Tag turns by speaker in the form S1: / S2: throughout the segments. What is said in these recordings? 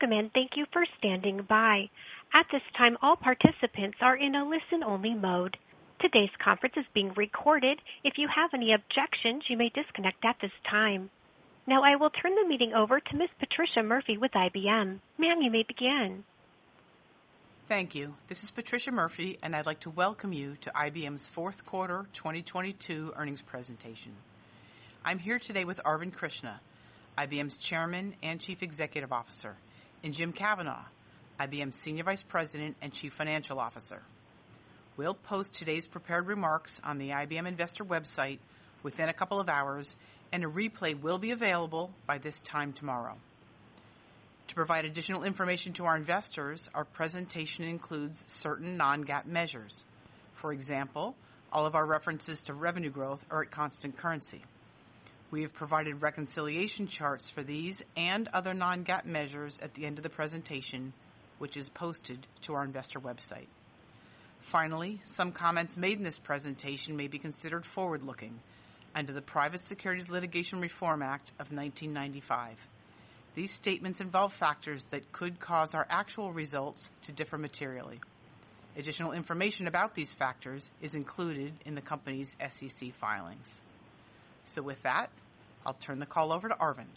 S1: Welcome and thank you for standing by. At this time, all participants are in a listen-only mode. Today's conference is being recorded. If you have any objections, you may disconnect at this time. Now I will turn the meeting over to Ms. Patricia Murphy with IBM. Ma'am, you may begin.
S2: Thank you. This is Patricia Murphy, and I'd like to welcome you to IBM's fourth quarter 2022 earnings presentation. I'm here today with Arvind Krishna, IBM's Chairman and Chief Executive Officer, and Jim Kavanaugh, IBM's Senior Vice President and Chief Financial Officer. We'll post today's prepared remarks on the IBM Investor website within a couple of hours, and a replay will be available by this time tomorrow. To provide additional information to our investors, our presentation includes certain non-GAAP measures. For example, all of our references to revenue growth are at constant currency. We have provided reconciliation charts for these and other non-GAAP measures at the end of the presentation, which is posted to our investor website. Finally, some comments made in this presentation may be considered forward-looking under the Private Securities Litigation Reform Act of 1995. These statements involve factors that could cause our actual results to differ materially. Additional information about these factors is included in the company's SEC filings. So with that, I'll turn the call over to Arvind.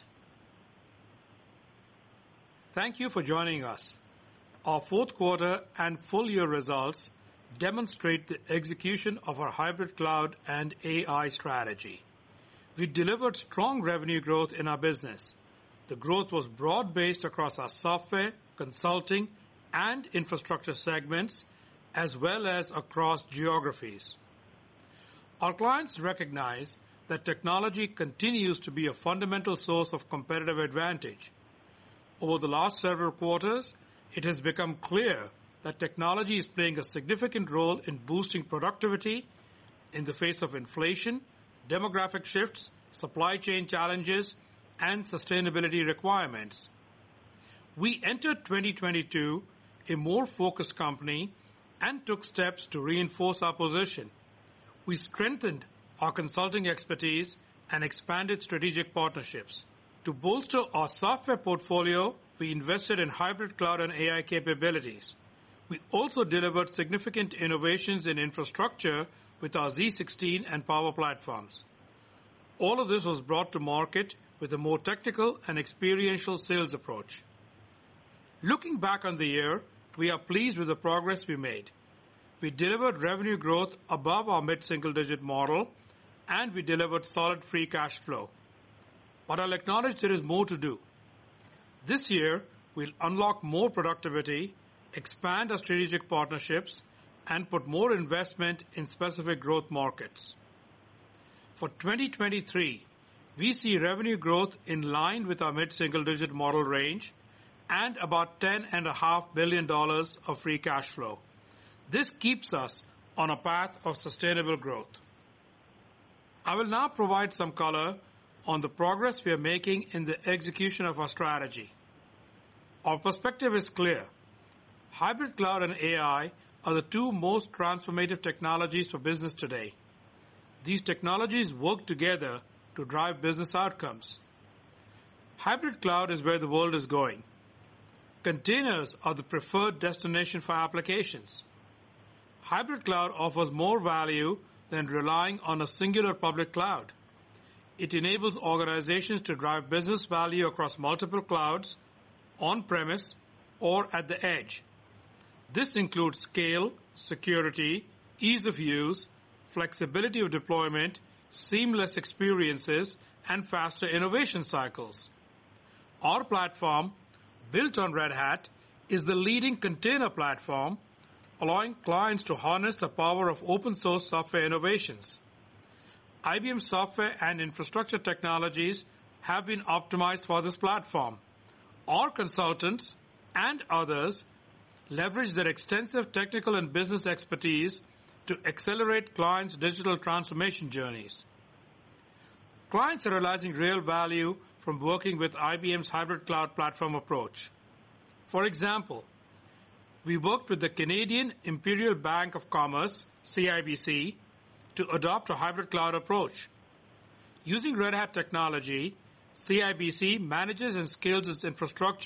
S3: Thank you for joining us. Our fourth quarter and full year results demonstrate the execution of our hybrid cloud and AI strategy. We delivered strong revenue growth in our business. The growth was broad-based across our software, consulting, and infrastructure segments, as well as across geographies. Our clients recognize that technology continues to be a fundamental source of competitive advantage. Over the last several quarters, it has become clear that technology is playing a significant role in boosting productivity in the face of inflation, demographic shifts, supply chain challenges, and sustainability requirements. We entered 2022 a more focused company and took steps to reinforce our position. We strengthened our consulting expertise and expanded strategic partnerships. To bolster our software portfolio, we invested in hybrid cloud and AI capabilities. We also delivered significant innovations in infrastructure with our z16 and Power platforms. All of this was brought to market with a more technical and experiential sales approach. Looking back on the year, we are pleased with the progress we made. We delivered revenue growth above our mid-single-digit model, and we delivered solid free cash flow. But I'll acknowledge there is more to do. This year, we'll unlock more productivity, expand our strategic partnerships, and put more investment in specific growth markets. For 2023, we see revenue growth in line with our mid-single-digit model range and about $10.5 billion of free cash flow. This keeps us on a path of sustainable growth. I will now provide some color on the progress we are making in the execution of our strategy. Our perspective is clear. Hybrid cloud and AI are the two most transformative technologies for business today. These technologies work together to drive business outcomes. Hybrid cloud is where the world is going. Containers are the preferred destination for applications. Hybrid cloud offers more value than relying on a singular public cloud. It enables organizations to drive business value across multiple clouds, on-premise, or at the edge. This includes scale, security, ease of use, flexibility of deployment, seamless experiences, and faster innovation cycles. Our platform, built on Red Hat, is the leading container platform, allowing clients to harness the power of open-source software innovations. IBM software and infrastructure technologies have been optimized for this platform. Our consultants and others leverage their extensive technical and business expertise to accelerate clients' digital transformation journeys. Clients are realizing real value from working with IBM's hybrid cloud platform approach. For example, we worked with the Canadian Imperial Bank of Commerce, CIBC, to adopt a hybrid cloud approach. Using Red Hat technology, CIBC manages and scales its infrastructure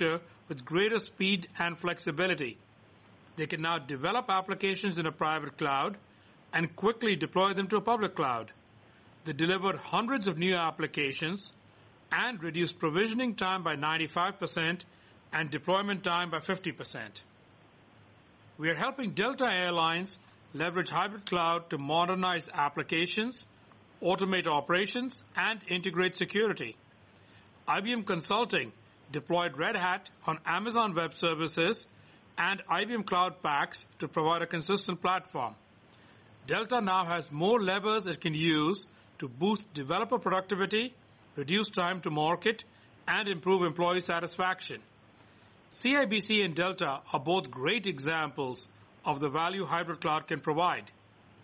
S3: with greater speed and flexibility. They can now develop applications in a private cloud and quickly deploy them to a public cloud. They delivered hundreds of new applications and reduced provisioning time by 95% and deployment time by 50%. We are helping Delta Airlines leverage hybrid cloud to modernize applications, automate operations, and integrate security. IBM Consulting deployed Red Hat on Amazon Web Services and IBM Cloud Paks to provide a consistent platform. Delta now has more levers it can use to boost developer productivity, reduce time to market, and improve employee satisfaction. CIBC and Delta are both great examples of the value hybrid cloud can provide.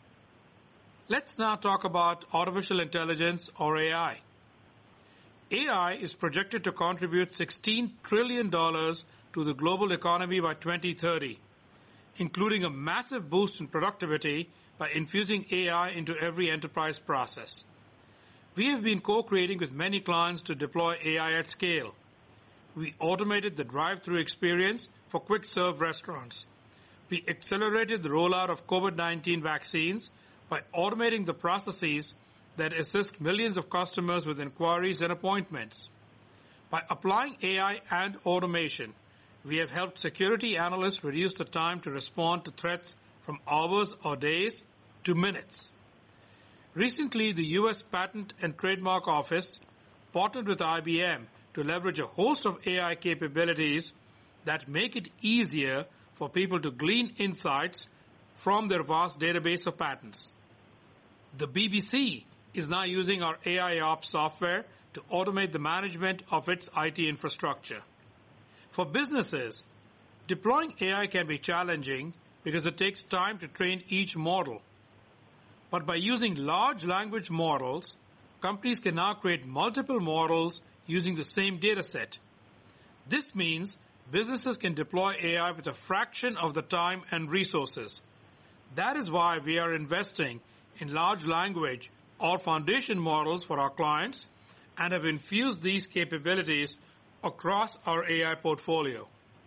S3: Let's now talk about artificial intelligence, or AI. AI is projected to contribute $16 trillion to the global economy by 2030, including a massive boost in productivity by infusing AI into every enterprise process. We have been co-creating with many clients to deploy AI at scale. We automated the drive-thru experience for quick-serve restaurants. We accelerated the rollout of COVID-19 vaccines by automating the processes that assist millions of customers with inquiries and appointments. By applying AI and automation, we have helped security analysts reduce the time to respond to threats from hours or days to minutes. Recently, the U.S. Patent and Trademark Office partnered with IBM to leverage a host of AI capabilities that make it easier for people to glean insights from their vast database of patents. The BBC is now using our AIOps software to automate the management of its IT infrastructure. For businesses, deploying AI can be challenging because it takes time to train each model. But by using large language models, companies can now create multiple models using the same data set. This means businesses can deploy AI with a fraction of the time and resources. That is why we are investing in large language or foundation models for our clients and have infused these capabilities across our AI portfolio.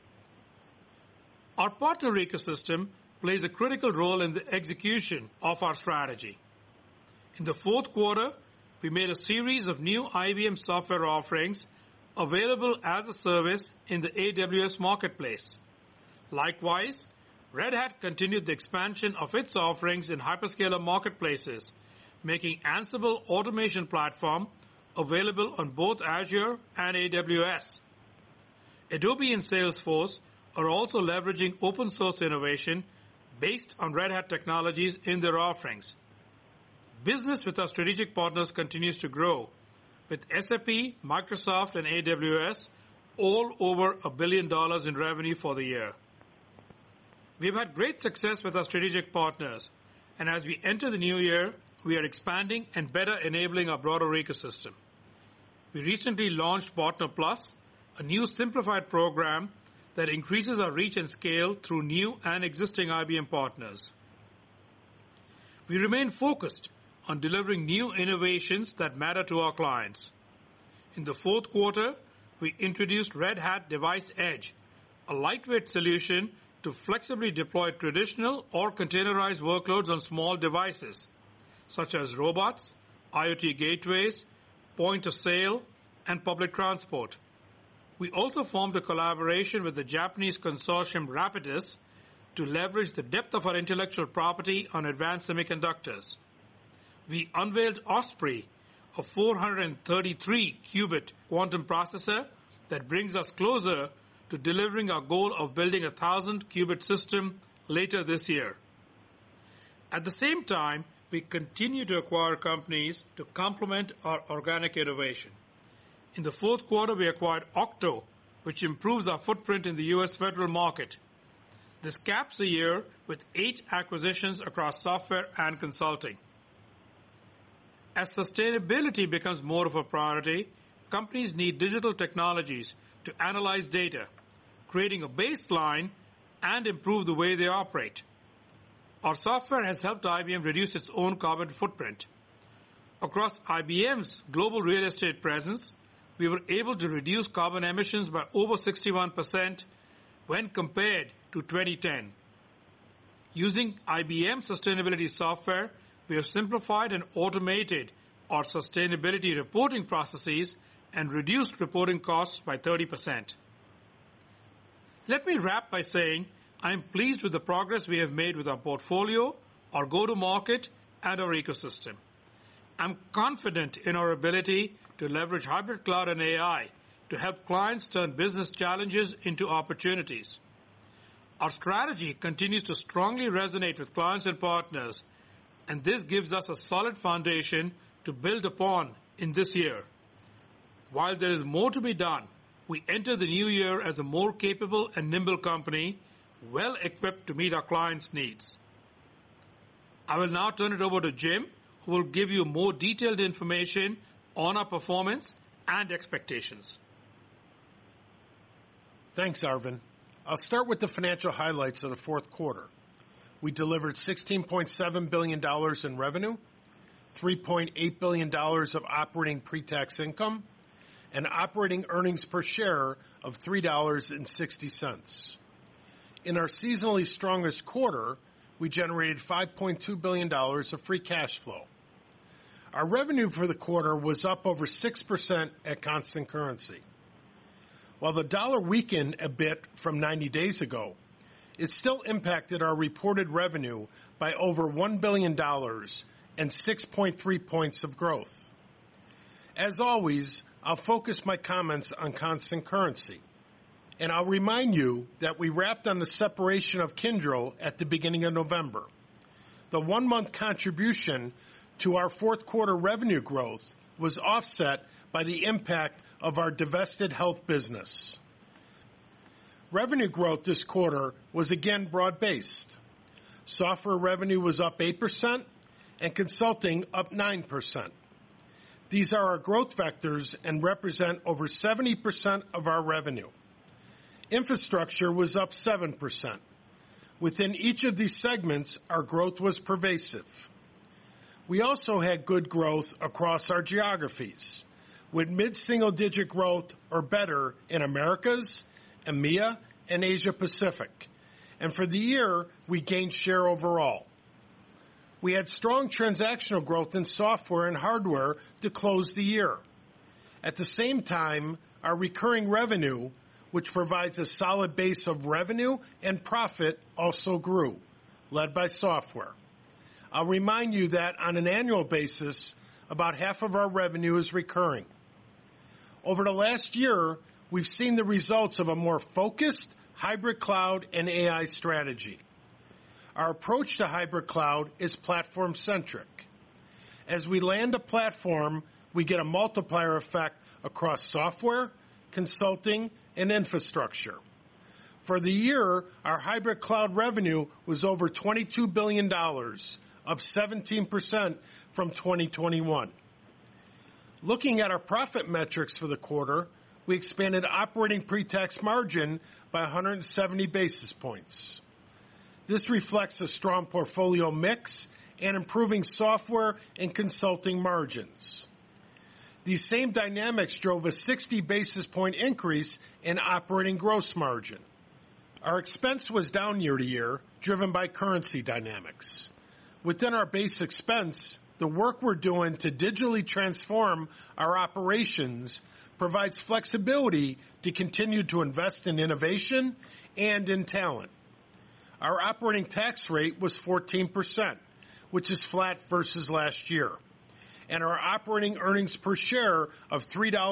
S3: Our partner ecosystem plays a critical role in the execution of our strategy. In the fourth quarter, we made a series of new IBM software offerings available as a service in the AWS marketplace. Likewise, Red Hat continued the expansion of its offerings in hyperscaler marketplaces, making Ansible automation platform available on both Azure and AWS. Adobe and Salesforce are also leveraging open source innovation based on Red Hat technologies in their offerings. Business with our strategic partners continues to grow, with SAP, Microsoft, and AWS all over $1 billion in revenue for the year. We've had great success with our strategic partners, and as we enter the new year, we are expanding and better enabling our broader ecosystem. We recently launched Partner Plus, a new simplified program that increases our reach and scale through new and existing IBM partners. We remain focused on delivering new innovations that matter to our clients. In the fourth quarter, we introduced Red Hat Device Edge, a lightweight solution to flexibly deploy traditional or containerized workloads on small devices, such as robots, IoT gateways, point-of-sale, and public transport. We also formed a collaboration with the Japanese consortium Rapidus to leverage the depth of our intellectual property on advanced semiconductors. We unveiled Osprey, a 433-qubit quantum processor that brings us closer to delivering our goal of building a 1,000-qubit system later this year. At the same time, we continue to acquire companies to complement our organic innovation. In the fourth quarter, we acquired Octo, which improves our footprint in the U.S. federal market. This caps a year with 8 acquisitions across software and consulting. As sustainability becomes more of a priority, companies need digital technologies to analyze data, creating a baseline and improve the way they operate. Our software has helped IBM reduce its own carbon footprint. Across IBM's global real estate presence, we were able to reduce carbon emissions by over 61% when compared to 2010. Using IBM sustainability software, we have simplified and automated our sustainability reporting processes and reduced reporting costs by 30%. Let me wrap by saying I am pleased with the progress we have made with our portfolio, our go-to-market, and our ecosystem. I'm confident in our ability to leverage hybrid cloud and AI to help clients turn business challenges into opportunities. Our strategy continues to strongly resonate with clients and partners, and this gives us a solid foundation to build upon in this year. While there is more to be done, we enter the new year as a more capable and nimble company, well equipped to meet our clients' needs. I will now turn it over to Jim, who will give you more detailed information on our performance and expectations.
S4: Thanks, Arvind. I'll start with the financial highlights of the fourth quarter. We delivered $16.7 billion in revenue, $3.8 billion of operating pre-tax income, and operating earnings per share of $3.60. In our seasonally strongest quarter, we generated $5.2 billion of free cash flow. Our revenue for the quarter was up over 6% at constant currency. While the dollar weakened a bit from 90 days ago, it still impacted our reported revenue by over $1 billion and 6.3 points of growth. As always, I'll focus my comments on constant currency. And I'll remind you that we wrapped on the separation of Kyndryl at the beginning of November. The 1-month contribution to our fourth quarter revenue growth was offset by the impact of our divested health business. Revenue growth this quarter was again broad-based. Software revenue was up 8% and consulting up 9%. These are our growth vectors and represent over 70% of our revenue. Infrastructure was up 7%. Within each of these segments, our growth was pervasive. We also had good growth across our geographies, with mid-single-digit growth or better in Americas, EMEA, and Asia Pacific. And for the year, we gained share overall. We had strong transactional growth in software and hardware to close the year. At the same time, our recurring revenue, which provides a solid base of revenue and profit, also grew, led by software. I'll remind you that on an annual basis, about half of our revenue is recurring. Over the last year, we've seen the results of a more focused hybrid cloud and AI strategy. Our approach to hybrid cloud is platform-centric. As we land a platform, we get a multiplier effect across software, consulting, and infrastructure. For the year, our hybrid cloud revenue was over $22 billion, up 17% from 2021. Looking at our profit metrics for the quarter, we expanded operating pre-tax margin by 170 basis points. This reflects a strong portfolio mix and improving software and consulting margins. These same dynamics drove a 60 basis point increase in operating gross margin. Our expense was down year to year, driven by currency dynamics. Within our base expense, the work we're doing to digitally transform our operations provides flexibility to continue to invest in innovation and in talent. Our operating tax rate was 14%, which is flat versus last year. And our operating earnings per share of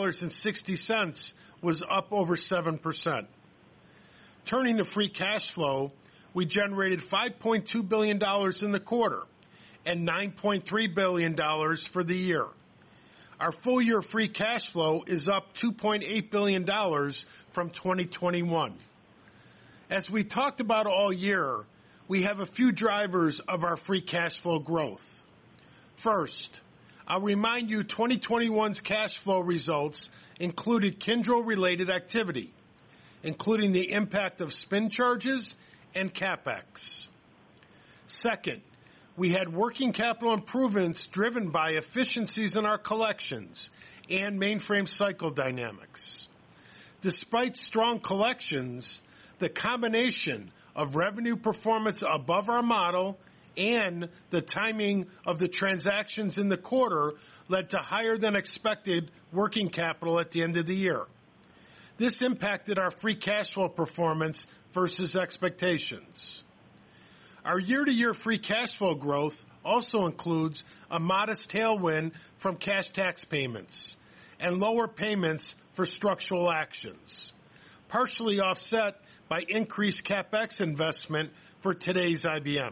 S4: $3.60 was up over 7%. Turning to free cash flow, we generated $5.2 billion in the quarter and $9.3 billion for the year. Our full-year free cash flow is up $2.8 billion from 2021. As we talked about all year, we have a few drivers of our free cash flow growth. First, I'll remind you 2021's cash flow results included Kyndryl-related activity, including the impact of spin charges and CapEx. Second, we had working capital improvements driven by efficiencies in our collections and mainframe cycle dynamics. Despite strong collections, the combination of revenue performance above our model and the timing of the transactions in the quarter led to higher than expected working capital at the end of the year. This impacted our free cash flow performance versus expectations. Our year-to-year free cash flow growth also includes a modest tailwind from cash tax payments and lower payments for structural actions, partially offset by increased CapEx investment for today's IBM.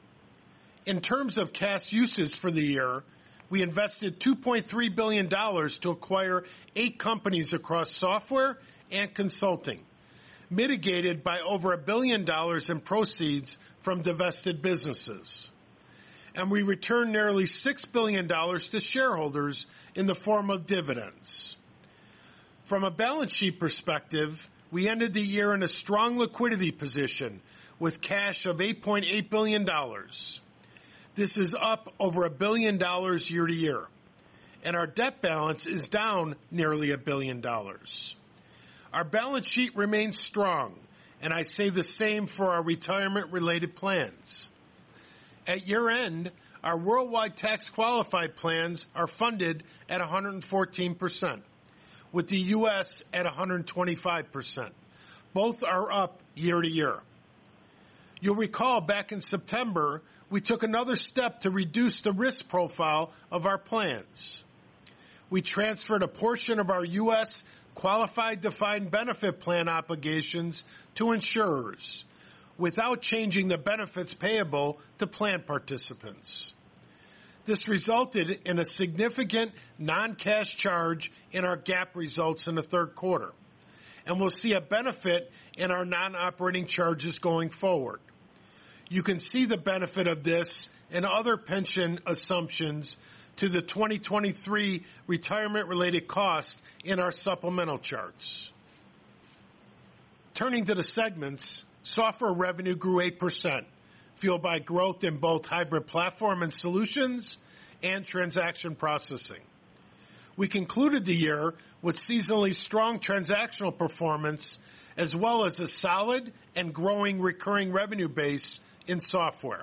S4: In terms of cash uses for the year, we invested $2.3 billion to acquire 8 companies across software and consulting, mitigated by over $1 billion in proceeds from divested businesses. And we returned nearly $6 billion to shareholders in the form of dividends. From a balance sheet perspective, we ended the year in a strong liquidity position with cash of $8.8 billion. This is up over $1 billion year to year, and our debt balance is down nearly $1 billion. Our balance sheet remains strong, and I say the same for our retirement-related plans. At year-end, our worldwide tax-qualified plans are funded at 114%, with the U.S. at 125%. Both are up year to year. You'll recall back in September, we took another step to reduce the risk profile of our plans. We transferred a portion of our U.S. qualified defined benefit plan obligations to insurers without changing the benefits payable to plan participants. This resulted in a significant non-cash charge in our GAAP results in the third quarter, and we'll see a benefit in our non-operating charges going forward. You can see the benefit of this and other pension assumptions to the 2023 retirement-related costs in our supplemental charts. Turning to the segments, software revenue grew 8%, fueled by growth in both hybrid platform and solutions and transaction processing. We concluded the year with seasonally strong transactional performance as well as a solid and growing recurring revenue base in software.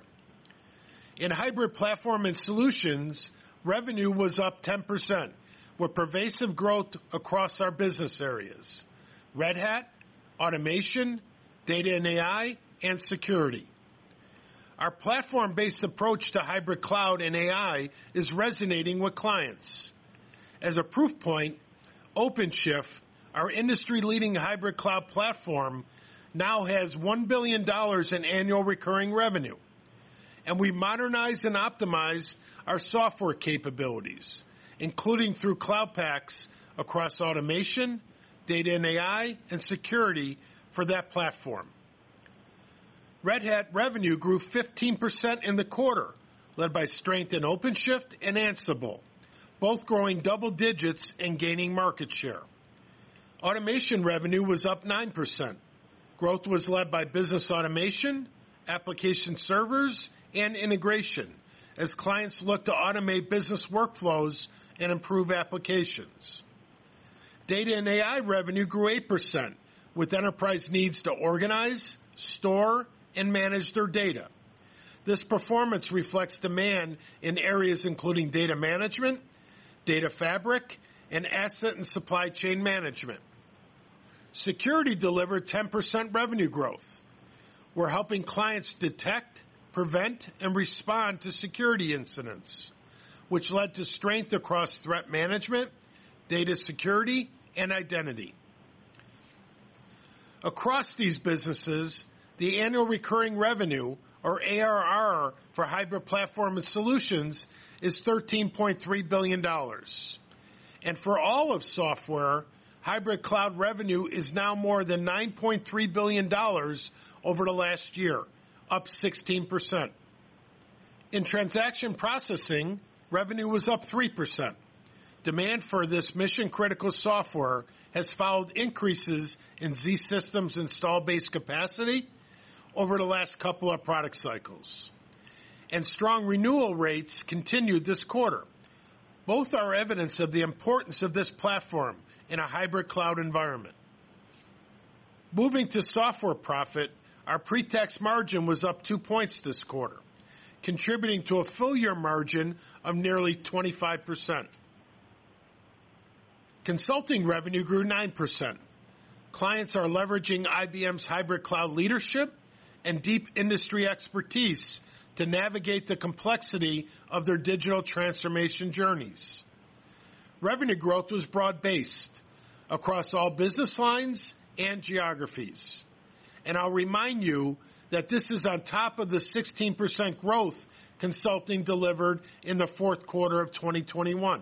S4: In hybrid platform and solutions, revenue was up 10%, with pervasive growth across our business areas: Red Hat, automation, data and AI, and security. Our platform-based approach to hybrid cloud and AI is resonating with clients. As a proof point, OpenShift, our industry-leading hybrid cloud platform, now has $1 billion in annual recurring revenue. And we modernized and optimized our software capabilities, including through Cloud Paks across automation, data and AI, and security for that platform. Red Hat revenue grew 15% in the quarter, led by strength in OpenShift and Ansible, both growing double digits and gaining market share. Automation revenue was up 9%. Growth was led by business automation, application servers, and integration as clients look to automate business workflows and improve applications. Data and AI revenue grew 8%, with enterprise needs to organize, store, and manage their data. This performance reflects demand in areas including data management, data fabric, and asset and supply chain management. Security delivered 10% revenue growth. We're helping clients detect, prevent, and respond to security incidents, which led to strength across threat management, data security, and identity. Across these businesses, the annual recurring revenue, or ARR, for hybrid platform and solutions is $13.3 billion. And for all of software, hybrid cloud revenue is now more than $9.3 billion over the last year, up 16%. In transaction processing, revenue was up 3%. Demand for this mission-critical software has followed increases in zSystems install base capacity over the last couple of product cycles. And strong renewal rates continued this quarter, Both are evidence of the importance of this platform in a hybrid cloud environment. Moving to software profit, our pre-tax margin was up 2 points this quarter, contributing to a full-year margin of nearly 25%. Consulting revenue grew 9%. Clients are leveraging IBM's hybrid cloud leadership and deep industry expertise to navigate the complexity of their digital transformation journeys. Revenue growth was broad-based across all business lines and geographies. And I'll remind you that this is on top of the 16% growth consulting delivered in the fourth quarter of 2021.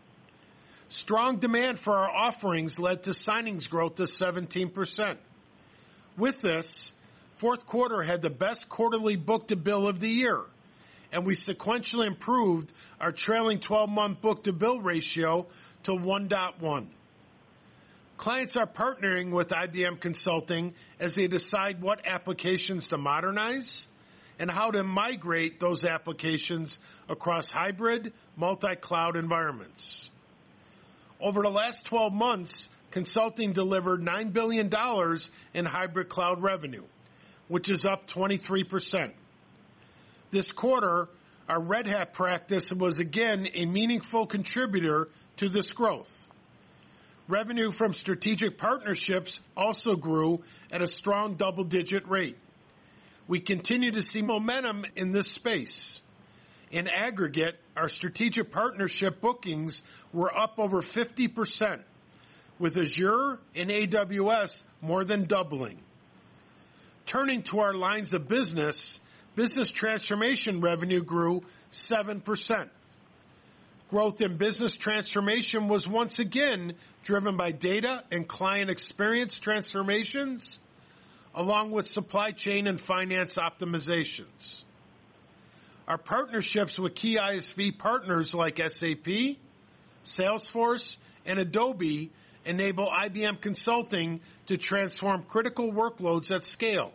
S4: Strong demand for our offerings led to signings growth of 17%. With this, fourth quarter had the best quarterly book-to-bill of the year, and we sequentially improved our trailing 12-month book-to-bill ratio to 1.1. Clients are partnering with IBM Consulting as they decide what applications to modernize and how to migrate those applications across hybrid, multi-cloud environments. Over the last 12 months, Consulting delivered $9 billion in hybrid cloud revenue, which is up 23%. This quarter, our Red Hat practice was again a meaningful contributor to this growth. Revenue from strategic partnerships also grew at a strong double-digit rate. We continue to see momentum in this space. In aggregate, our strategic partnership bookings were up over 50%, with Azure and AWS more than doubling. Turning to our lines of business, business transformation revenue grew 7%. Growth in business transformation was once again driven by data and client experience transformations, along with supply chain and finance optimizations. Our partnerships with key ISV partners like SAP, Salesforce, and Adobe enable IBM Consulting to transform critical workloads at scale.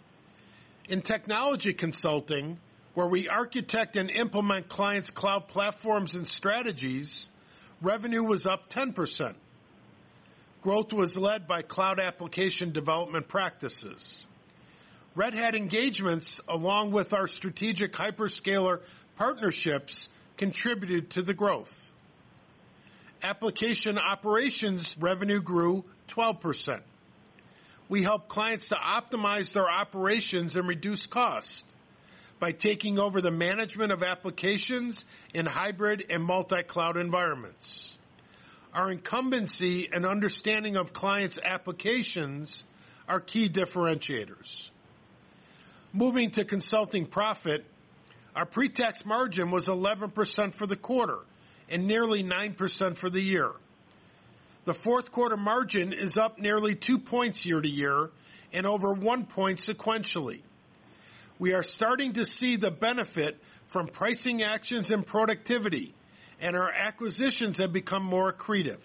S4: In technology consulting, where we architect and implement clients' cloud platforms and strategies, revenue was up 10%. Growth was led by cloud application development practices. Red Hat engagements, along with our strategic hyperscaler partnerships, contributed to the growth. Application operations revenue grew 12%. We help clients to optimize their operations and reduce cost by taking over the management of applications in hybrid and multi-cloud environments. Our incumbency and understanding of clients' applications are key differentiators. Moving to consulting profit, our pre-tax margin was 11% for the quarter and nearly 9% for the year. The fourth quarter margin is up nearly 2 points year to year and over 1 point sequentially. We are starting to see the benefit from pricing actions and productivity, and our acquisitions have become more accretive.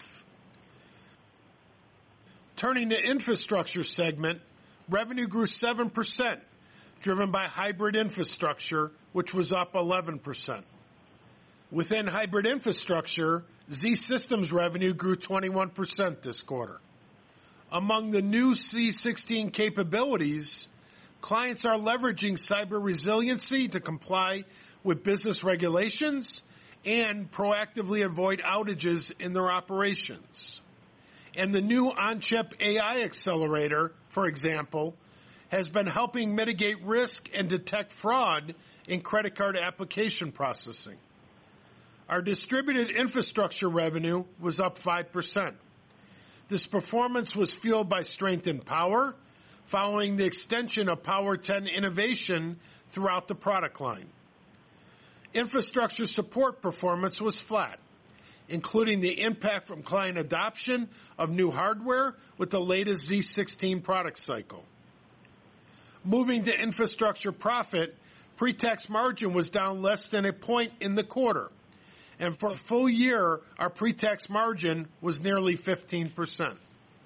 S4: Turning to infrastructure segment, revenue grew 7%, driven by hybrid infrastructure, which was up 11%. Within hybrid infrastructure, zSystems revenue grew 21% this quarter. Among the new z16 capabilities, clients are leveraging cyber resiliency to comply with business regulations and proactively avoid outages in their operations. And the new on-chip AI accelerator, for example, has been helping mitigate risk and detect fraud in credit card application processing. Our distributed infrastructure revenue was up 5%. This performance was fueled by strength in power, following the extension of Power 10 innovation throughout the product line. Infrastructure support performance was flat, including the impact from client adoption of new hardware with the latest z16 product cycle. Moving to infrastructure profit, pre-tax margin was down less than a point in the quarter, and for the full year, our pre-tax margin was nearly 15%.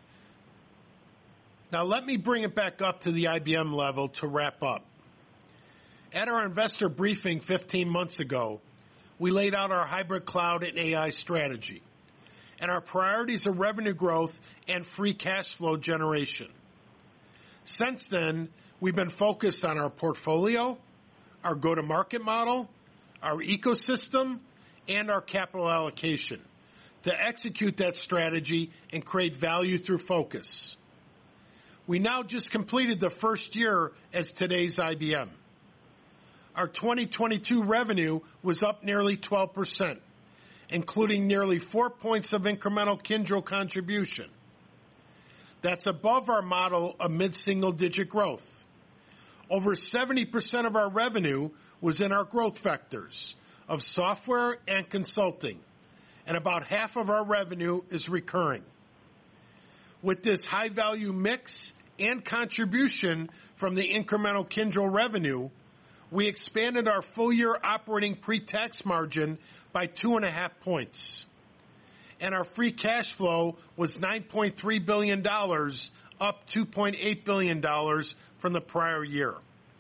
S4: Now let me bring it back up to the IBM level to wrap up. At our investor briefing 15 months ago, we laid out our hybrid cloud and AI strategy and our priorities of revenue growth and free cash flow generation. Since then, we've been focused on our portfolio, our go-to-market model, our ecosystem, and our capital allocation to execute that strategy and create value through focus. We now just completed the first year as today's IBM. Our 2022 revenue was up nearly 12%, including nearly 4 points of incremental Kyndryl contribution. That's above our model of mid-single-digit growth. Over 70% of our revenue was in our growth vectors of software and consulting, and about half of our revenue is recurring. With this high-value mix and contribution from the incremental Kyndryl revenue, we expanded our full-year operating pre-tax margin by 2.5 points. And our free cash flow was $9.3 billion, up $2.8 billion from the prior year.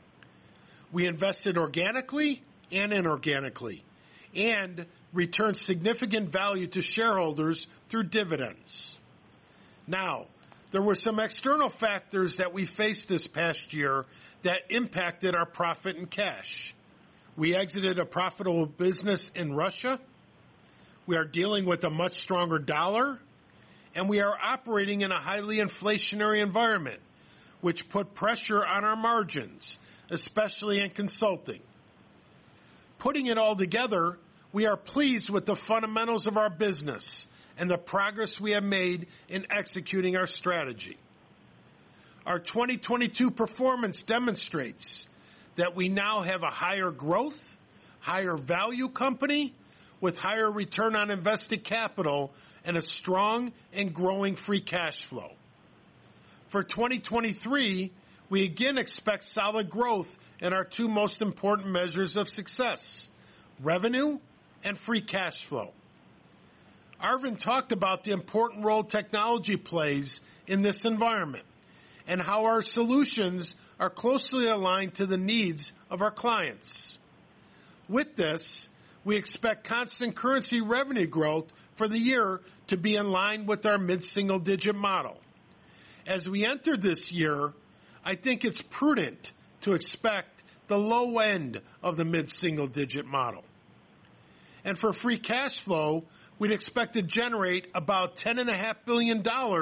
S4: We invested organically and inorganically and returned significant value to shareholders through dividends. Now, there were some external factors that we faced this past year that impacted our profit and cash. We exited a profitable business in Russia. We are dealing with a much stronger dollar, and we are operating in a highly inflationary environment, which put pressure on our margins, especially in consulting. Putting it all together, we are pleased with the fundamentals of our business and the progress we have made in executing our strategy. Our 2022 performance demonstrates that we now have a higher growth, higher value company with higher return on invested capital and a strong and growing free cash flow. For 2023, we again expect solid growth in our two most important measures of success, revenue and free cash flow. Arvind talked about the important role technology plays in this environment and how our solutions are closely aligned to the needs of our clients. With this, we expect constant currency revenue growth for the year to be in line with our mid-single-digit model. As we enter this year, I think it's prudent to expect the low end of the mid-single-digit model. And for free cash flow, we'd expect to generate about $10.5 billion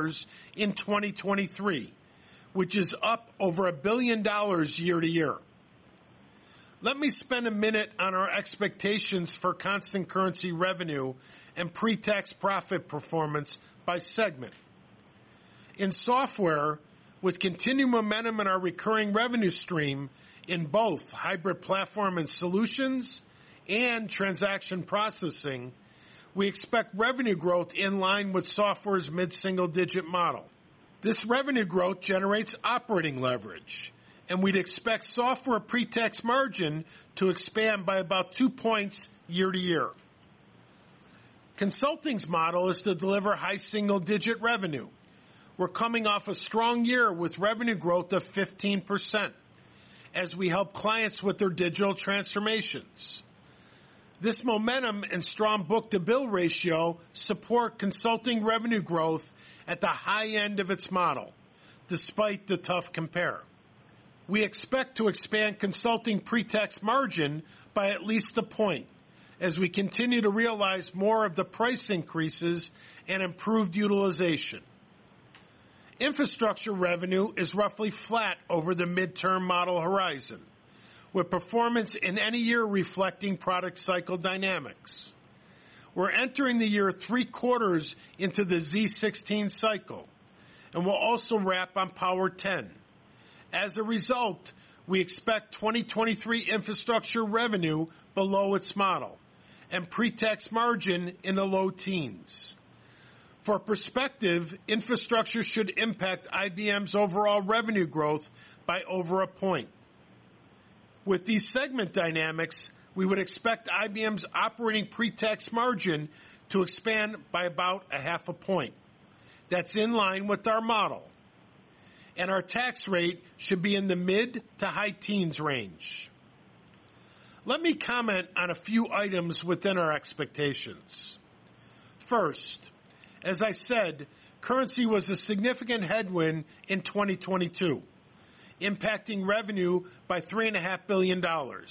S4: in 2023, which is up over $1 billion year to year. Let me spend a minute on our expectations for constant currency revenue and pre-tax profit performance by segment. In software, with continued momentum in our recurring revenue stream in both hybrid platform and solutions and transaction processing, we expect revenue growth in line with software's mid-single-digit model. This revenue growth generates operating leverage, and we'd expect software pre-tax margin to expand by about 2 points year to year. Consulting's model is to deliver high single-digit revenue. We're coming off a strong year with revenue growth of 15% as we help clients with their digital transformations. This momentum and strong book-to-bill ratio support consulting revenue growth at the high end of its model, despite the tough compare. We expect to expand consulting pre-tax margin by at least 1 point as we continue to realize more of the price increases and improved utilization. Infrastructure revenue is roughly flat over the midterm model horizon, with performance in any year reflecting product cycle dynamics. We're entering the year 3 quarters into the Z16 cycle, and we'll also wrap on Power 10. As a result, we expect 2023 infrastructure revenue below its model and pre-tax margin in the low teens. For perspective, infrastructure should impact IBM's overall revenue growth by over 1 point. With these segment dynamics, we would expect IBM's operating pre-tax margin to expand by about 0.5 point. That's in line with our model. And our tax rate should be in the mid to high teens range. Let me comment on a few items within our expectations. First, as I said, currency was a significant headwind in 2022, impacting revenue by $3.5 billion.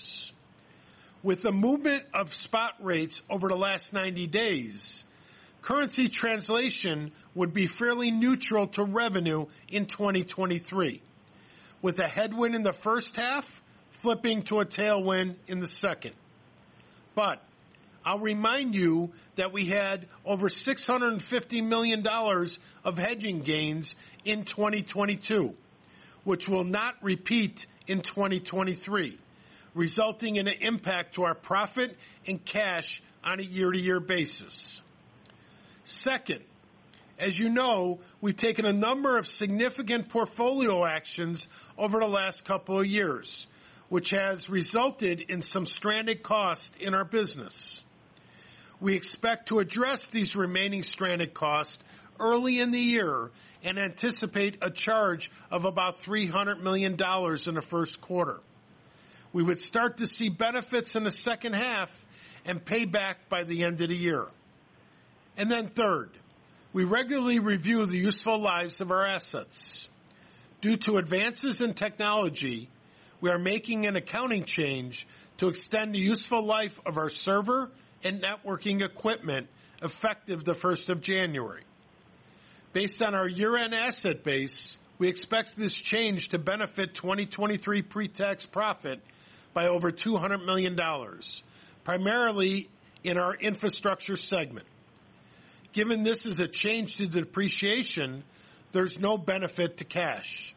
S4: With the movement of spot rates over the last 90 days, currency translation would be fairly neutral to revenue in 2023, with a headwind in the first half flipping to a tailwind in the second. But I'll remind you that we had over $650 million of hedging gains in 2022, which will not repeat in 2023, resulting in an impact to our profit and cash on a year-to-year basis. Second, as you know, we've taken a number of significant portfolio actions over the last couple of years, which has resulted in some stranded costs in our business. We expect to address these remaining stranded costs early in the year and anticipate a charge of about $300 million in the first quarter. We would start to see benefits in the second half and pay back by the end of the year. And then third, we regularly review the useful lives of our assets. Due to advances in technology, we are making an accounting change to extend the useful life of our server and networking equipment effective the 1st of January. Based on our year-end asset base, we expect this change to benefit 2023 pre-tax profit by over $200 million, primarily in our infrastructure segment. Given this is a change to the depreciation, there's no benefit to cash.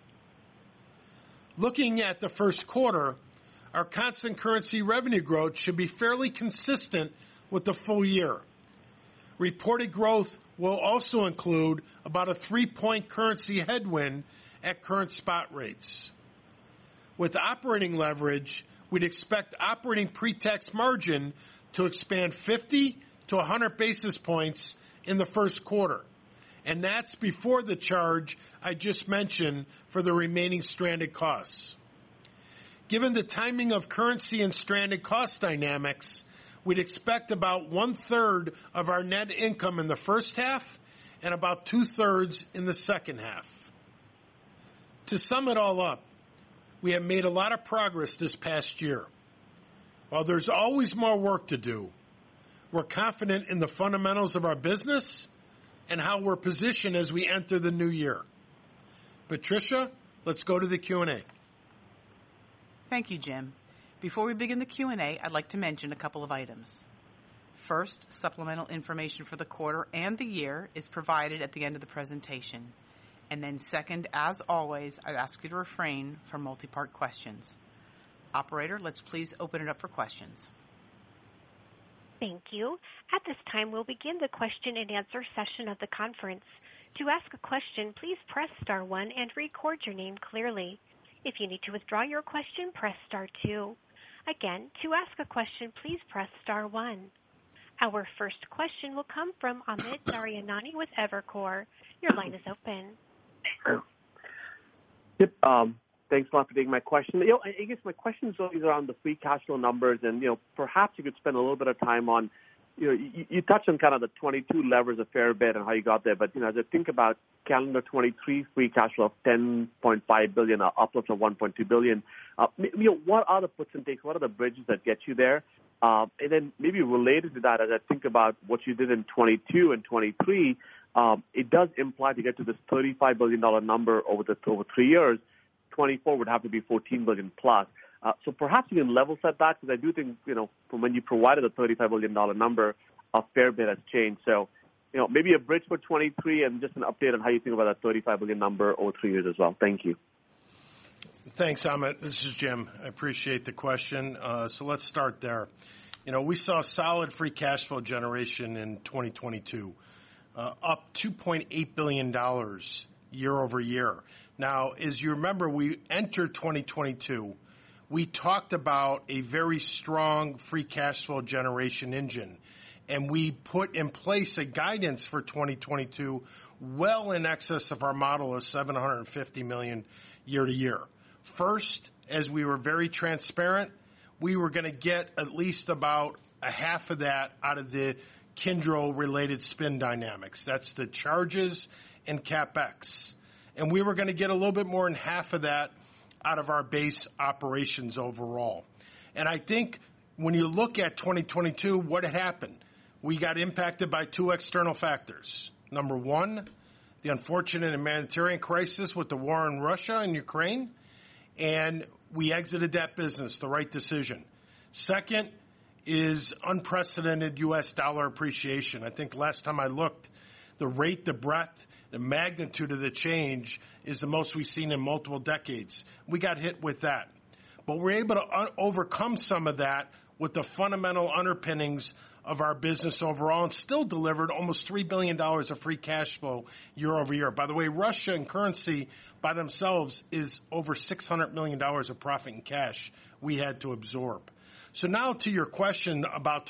S4: Looking at the first quarter, our constant currency revenue growth should be fairly consistent with the full year. Reported growth will also include about a 3-point currency headwind at current spot rates. With operating leverage, we'd expect operating pre-tax margin to expand 50 to 100 basis points in the first quarter. And that's before the charge I just mentioned for the remaining stranded costs. Given the timing of currency and stranded cost dynamics, we'd expect about 1/3 of our net income in the first half and about 2/3 in the second half. To sum it all up, we have made a lot of progress this past year. While there's always more work to do, we're confident in the fundamentals of our business and how we're positioned as we enter the new year. Patricia, let's go to the Q&A.
S2: Thank you, Jim. Before we begin the Q&A, I'd like to mention a couple of items. First, supplemental information for the quarter and the year is provided at the end of the presentation. And then second, as always, I'd ask you to refrain from multi-part questions. Operator, let's please open it up for questions.
S1: Thank you. At this time, we'll begin the question and answer session of the conference. To ask a question, please press star 1 and record your name clearly. If you need to withdraw your question, press star 2. Again, to ask a question, please press star 1. Our first question will come from Amit Daryanani with Evercore. Your line is open.
S5: Yep. Thanks a lot for taking my question. I guess my question is always around the free cash flow numbers, and perhaps you could spend a little bit of time on. You touched on kind of the 22 levers a fair bit and how you got there, but as I think about calendar 23 free cash flow of $10.5 billion, uplift of $1.2 billion, what are the puts and takes? What are the bridges that get you there? And then maybe related to that, as I think about what you did in 22 and 23, it does imply to get to this $35 billion number over 3 years. 24 would have to be $14 billion plus. So perhaps you can level set that, because I do think, from when you provided a $35 billion number, a fair bit has changed. So, maybe a bridge for 23 and just an update on how you think about that $35 billion number over 3 years as well. Thank you.
S4: Thanks, Amit. This is Jim. I appreciate the question. So let's start there. We saw solid free cash flow generation in 2022, up $2.8 billion year over year. Now, as you remember, we entered 2022, we talked about a very strong free cash flow generation engine, and we put in place a guidance for 2022 well in excess of our model of $750 million year to year. First, as we were very transparent, we were going to get at least about a half of that out of the Kyndryl-related spin dynamics. That's the charges and CapEx. And we were going to get a little bit more than half of that out of our base operations overall. And I think when you look at 2022, what had happened? We got impacted by two external factors. Number one, the unfortunate humanitarian crisis with the war in Russia and Ukraine, and we exited that business, the right decision. Second is unprecedented U.S. dollar appreciation. I think last time I looked, the rate, the breadth, the magnitude of the change is the most we've seen in multiple decades. We got hit with that. But we're able to overcome some of that with the fundamental underpinnings of our business overall and still delivered almost $3 billion of free cash flow year over year. By the way, Russia and currency by themselves is over $600 million of profit and cash we had to absorb. So now to your question about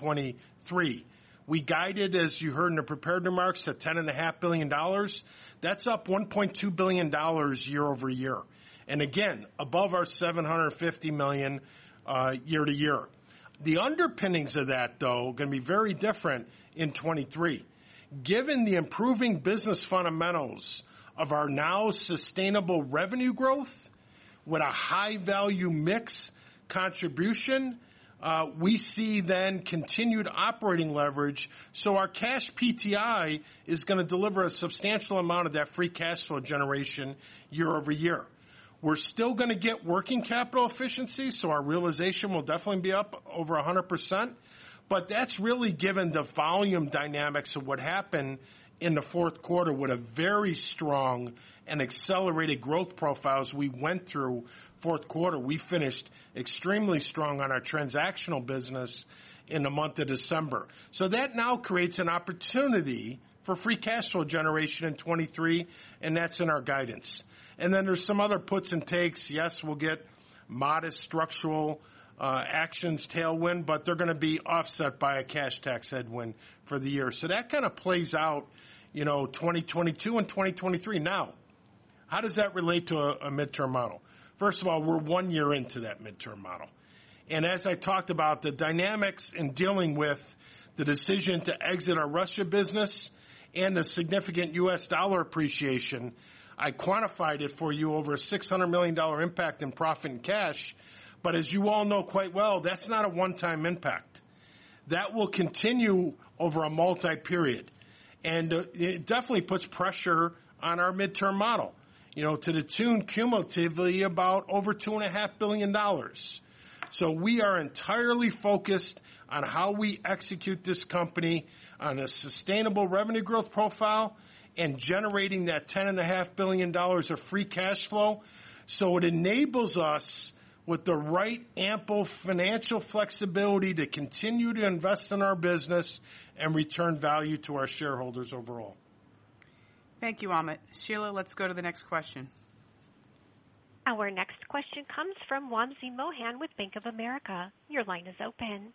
S4: 2023. We guided, as you heard in the prepared remarks, to $10.5 billion. That's up $1.2 billion year over year. And again, above our $750 million year to year. The underpinnings of that, though, are going to be very different in 23. Given the improving business fundamentals of our now sustainable revenue growth with a high-value mix contribution, we see then continued operating leverage. So our cash PTI is going to deliver a substantial amount of that free cash flow generation year over year. We're still going to get working capital efficiency, so our realization will definitely be up over 100%. But that's really given the volume dynamics of what happened in the fourth quarter with a very strong and accelerated growth profiles we went through fourth quarter. We finished extremely strong on our transactional business in the month of December. So that now creates an opportunity for free cash flow generation in 23, and that's in our guidance. And then there's some other puts and takes. Yes, we'll get modest structural actions tailwind, but they're going to be offset by a cash tax headwind for the year. So that kind of plays out, 2022 and 2023. Now, how does that relate to a midterm model? First of all, we're 1 year into that midterm model. And as I talked about, the dynamics in dealing with the decision to exit our Russia business and the significant U.S. dollar appreciation, I quantified it for you over a $600 million impact in profit and cash. But as you all know quite well, that's not a one-time impact. That will continue over a multi-period. And it definitely puts pressure on our midterm model, to the tune cumulatively about over $2.5 billion. So we are entirely focused on how we execute this company on a sustainable revenue growth profile and generating that $10.5 billion of free cash flow. So it enables us with the right ample financial flexibility to continue to invest in our business and return value to our shareholders overall.
S2: Thank you, Amit. Sheila, let's go to the next question.
S1: Our next question comes from Wamsi Mohan with Bank of America. Your line is open.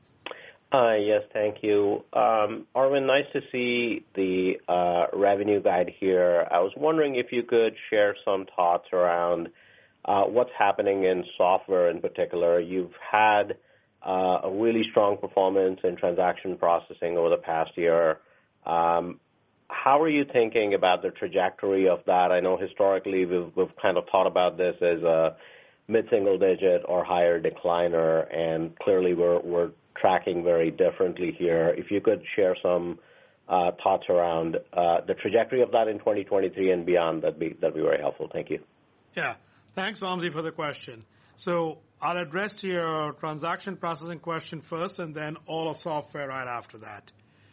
S6: Yes, thank you. Arvind, nice to see the revenue guide here. I was wondering if you could share some thoughts around what's happening in software in particular. You've had a really strong performance in transaction processing over the past year. How are you thinking about the trajectory of that? I know historically we've kind of thought about this as a mid-single digit or higher decliner, and clearly we're tracking very differently here. If you could share some thoughts around the trajectory of that in 2023 and beyond, that'd be very helpful. Thank you.
S3: Yeah. Thanks, Wamsi, for the question. So I'll address your transaction processing question first and then all of software right after that.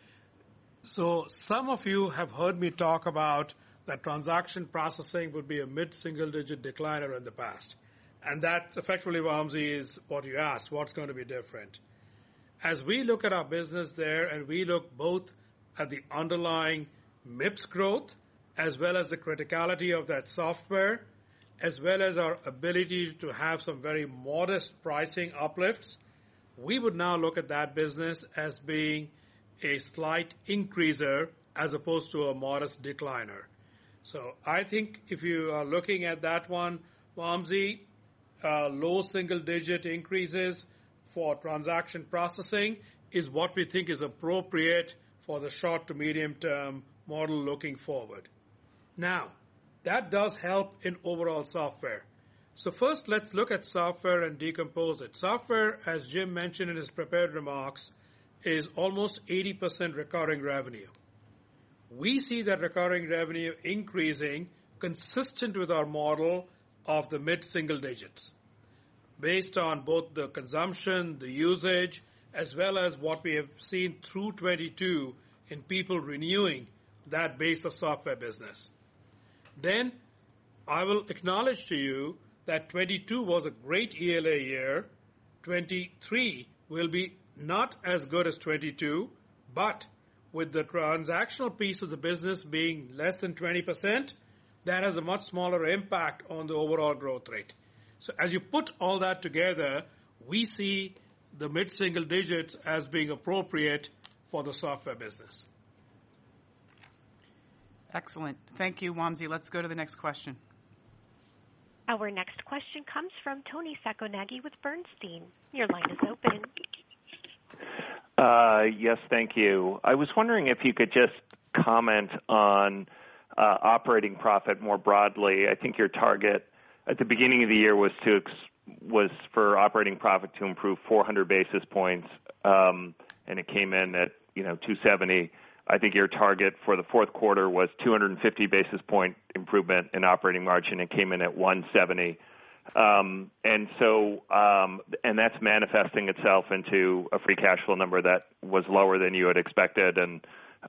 S3: So some of you have heard me talk about that transaction processing would be a mid-single-digit decliner in the past. And that effectively, Wamsi, is what you asked, what's going to be different. As we look at our business there and we look both at the underlying MIPS growth as well as the criticality of that software, as well as our ability to have some very modest pricing uplifts, we would now look at that business as being a slight increaser as opposed to a modest decliner. So I think if you are looking at that one, Wamsi, low single-digit increases for transaction processing is what we think is appropriate for the short to medium-term model looking forward. Now, that does help in overall software. So first, let's look at software and decompose it. Software, as Jim mentioned in his prepared remarks, is almost 80% recurring revenue. We see that recurring revenue increasing consistent with our model of the mid-single digits, based on both the consumption, the usage, as well as what we have seen through 22 in people renewing that base of software business. Then I will acknowledge to you that 22 was a great ELA year. 23 will be not as good as 22, but with the transactional piece of the business being less than 20%, that has a much smaller impact on the overall growth rate. So as you put all that together, we see the mid-single digits as being appropriate for the software business.
S2: Excellent. Thank you, Wamsi. Let's go to the next question.
S1: Our next question comes from Tony Sacconaghi with Bernstein. Your line is open.
S7: Yes, thank you. I was wondering if you could just comment on operating profit more broadly. I think your target at the beginning of the year was for operating profit to improve 400 basis points, and it came in at 270. I think your target for the fourth quarter was 250 basis point improvement in operating margin. It came in at 170. And that's manifesting itself into a free cash flow number that was lower than you had expected, and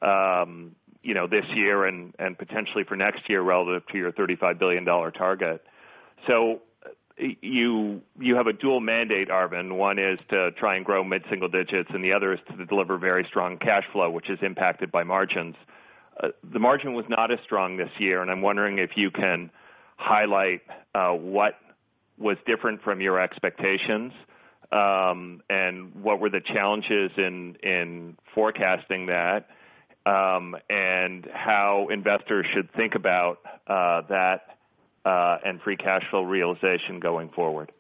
S7: this year and potentially for next year relative to your $35 billion target. So you have a dual mandate, Arvind. One is to try and grow mid-single digits, and the other is to deliver very strong cash flow, which is impacted by margins. The margin was not as strong this year, and I'm wondering if you can highlight what was different from your expectations, and what were the challenges in forecasting that, and how investors should think about that and free cash flow realization going forward.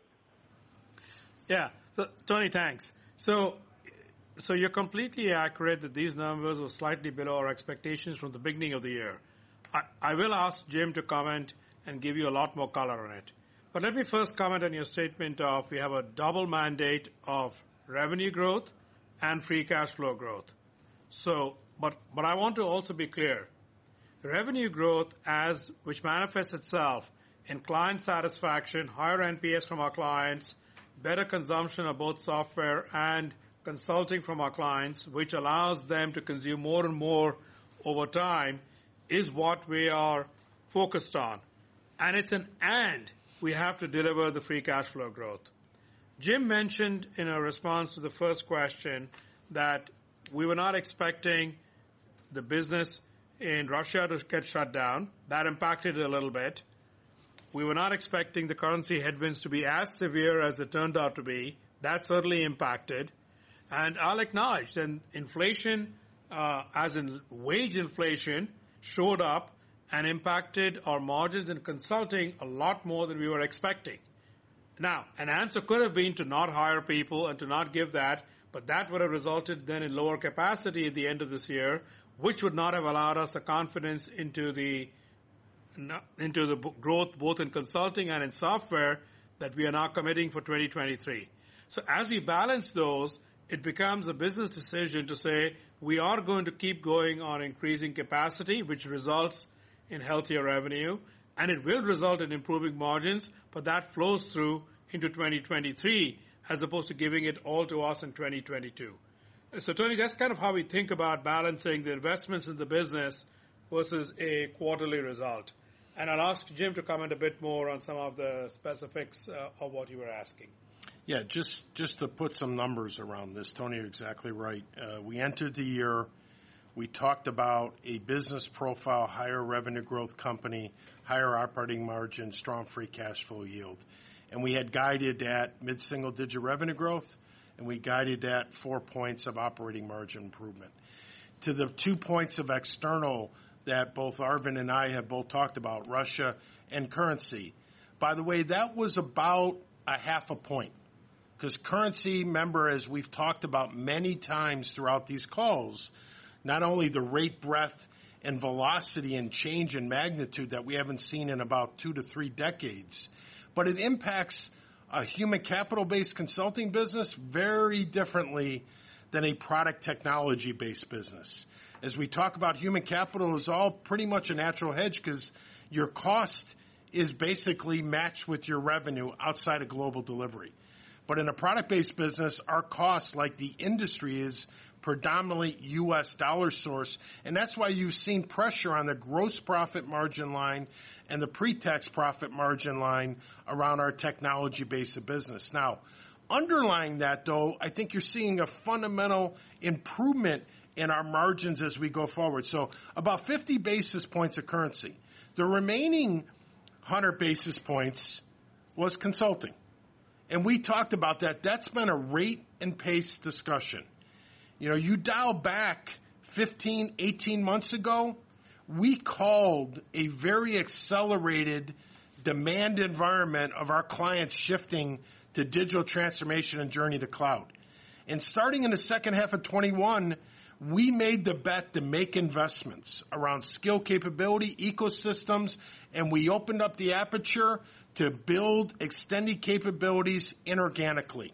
S3: Yeah. So, Tony, thanks. So you're completely accurate that these numbers were slightly below our expectations from the beginning of the year. I will ask Jim to comment and give you a lot more color on it. But let me first comment on your statement of we have a double mandate of revenue growth and free cash flow growth. So, but I want to also be clear. Revenue growth, which manifests itself in client satisfaction, higher NPS from our clients, better consumption of both software and consulting from our clients, which allows them to consume more and more over time, is what we are focused on. And it's we have to deliver the free cash flow growth. Jim mentioned in a response to the first question that we were not expecting the business in Russia to get shut down. That impacted it a little bit. We were not expecting the currency headwinds to be as severe as it turned out to be. That certainly impacted. And I'll acknowledge that inflation, as in wage inflation, showed up and impacted our margins in consulting a lot more than we were expecting. Now, an answer could have been to not hire people and to not give that, but that would have resulted then in lower capacity at the end of this year, which would not have allowed us the confidence into the growth both in consulting and in software that we are now committing for 2023. So as we balance those, it becomes a business decision to say we are going to keep going on increasing capacity, which results in healthier revenue, and it will result in improving margins, but that flows through into 2023 as opposed to giving it all to us in 2022. So, Tony, that's kind of how we think about balancing the investments in the business versus a quarterly result. And I'll ask Jim to comment a bit more on some of the specifics of what you were asking.
S4: Yeah, just to put some numbers around this, Tony, you're exactly right. We entered the year, we talked about a business profile, higher revenue growth company, higher operating margin, strong free cash flow yield. And we had guided at mid-single digit revenue growth, and we guided at 4 points of operating margin improvement. To the 2 points of external that both Arvind and I have both talked about, Russia and currency. By the way, that was about a half a point. Because currency, remember, as we've talked about many times throughout these calls, not only the rate, breadth, and velocity and change in magnitude that we haven't seen in about 2 to 3 decades, but it impacts a human capital-based consulting business very differently than a product technology-based business. As we talk about, human capital is all pretty much a natural hedge because your cost is basically matched with your revenue outside of global delivery. But in a product-based business, our costs, like the industry, is predominantly U.S. dollar source, and that's why you've seen pressure on the gross profit margin line and the pre-tax profit margin line around our technology base of business. Now, underlying that, though, I think you're seeing a fundamental improvement in our margins as we go forward. So about 50 basis points of currency. The remaining 100 basis points was consulting. And we talked about that. That's been a rate and pace discussion. You know, you dial back 15, 18 months ago, we called a very accelerated demand environment of our clients shifting to digital transformation and journey to cloud. And starting in the second half of 21, we made the bet to make investments around skill capability, ecosystems, and we opened up the aperture to build extended capabilities inorganically.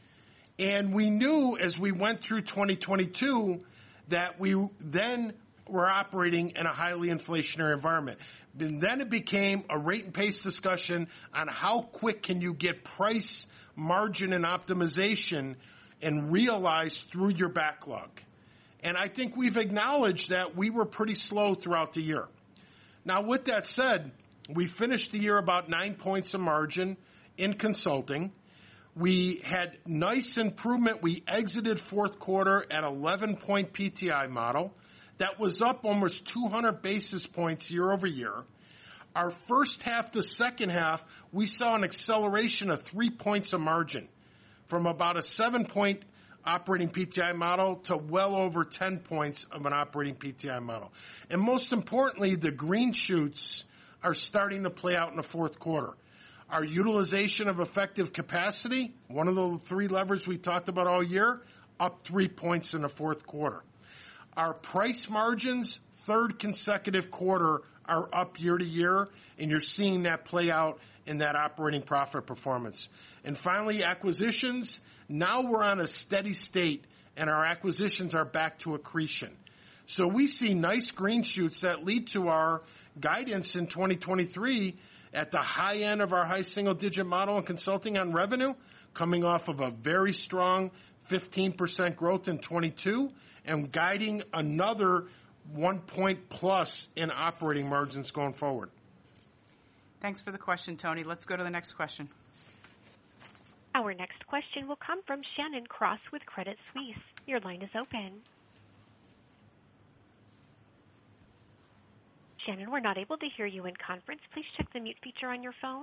S4: And we knew as we went through 2022 that we then were operating in a highly inflationary environment. And then it became a rate and pace discussion on how quick can you get price, margin, and optimization and realize through your backlog. And I think we've acknowledged that we were pretty slow throughout the year. Now, with that said, we finished the year about 9 points of margin in consulting. We had nice improvement. We exited fourth quarter at 11-point PTI model. That was up almost 200 basis points year over year. Our first half to second half, we saw an acceleration of 3 points of margin from about a 7-point operating PTI model to well over 10 points of an operating PTI model. And most importantly, the green shoots are starting to play out in the fourth quarter. Our utilization of effective capacity, one of the 3 levers we talked about all year, up 3 points in the fourth quarter. Our price margins, third consecutive quarter, are up year to year, and you're seeing that play out in that operating profit performance. And finally, acquisitions. Now we're on a steady state, and our acquisitions are back to accretion. So we see nice green shoots that lead to our guidance in 2023 at the high end of our high single-digit model in consulting on revenue, coming off of a very strong 15% growth in 22, and guiding another 1 point plus in operating margins going forward.
S2: Thanks for the question, Tony. Let's go to the next question.
S1: Our next question will come from Shannon Cross with Credit Suisse. Your line is open. Shannon, we're not able to hear you in conference. Please check the mute feature on your phone.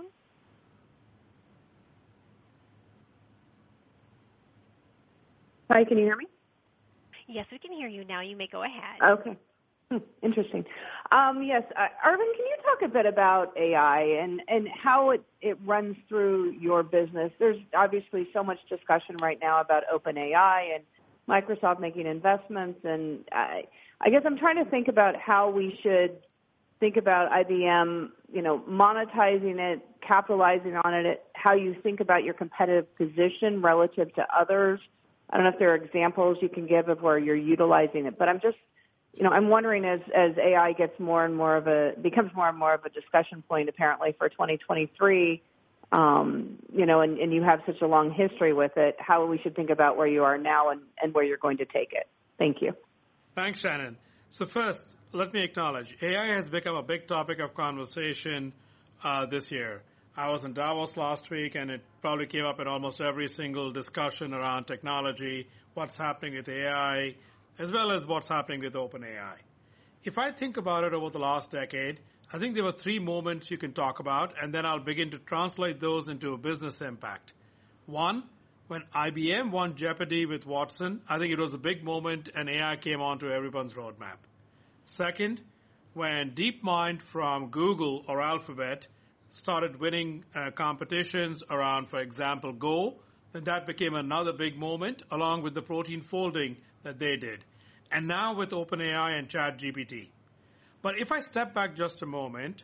S8: Hi, can you hear me?
S1: Yes, we can hear you now. You may go ahead.
S8: Okay. Interesting. Yes, Arvind, can you talk a bit about AI and how it runs through your business? There's obviously so much discussion right now about OpenAI and Microsoft making investments, and I guess I'm trying to think about how we should think about IBM, monetizing it, capitalizing on it, how you think about your competitive position relative to others. I don't know if there are examples you can give of where you're utilizing it, but I'm just, I'm wondering as AI gets becomes more and more of a discussion point apparently for 2023, and you have such a long history with it, how we should think about where you are now and where you're going to take it. Thank you.
S3: Thanks, Shannon. So first, let me acknowledge, AI has become a big topic of conversation this year. I was in Davos last week, and it probably came up in almost every single discussion around technology, what's happening with AI, as well as what's happening with OpenAI. If I think about it over the last decade, I think there were 3 moments you can talk about, and then I'll begin to translate those into a business impact. 1, when IBM won Jeopardy with Watson, I think it was a big moment, and AI came onto everyone's roadmap. 2nd, when DeepMind from Google or Alphabet started winning competitions around, for example, Go, then that became another big moment, along with the protein folding that they did. And now with OpenAI and ChatGPT. But if I step back just a moment,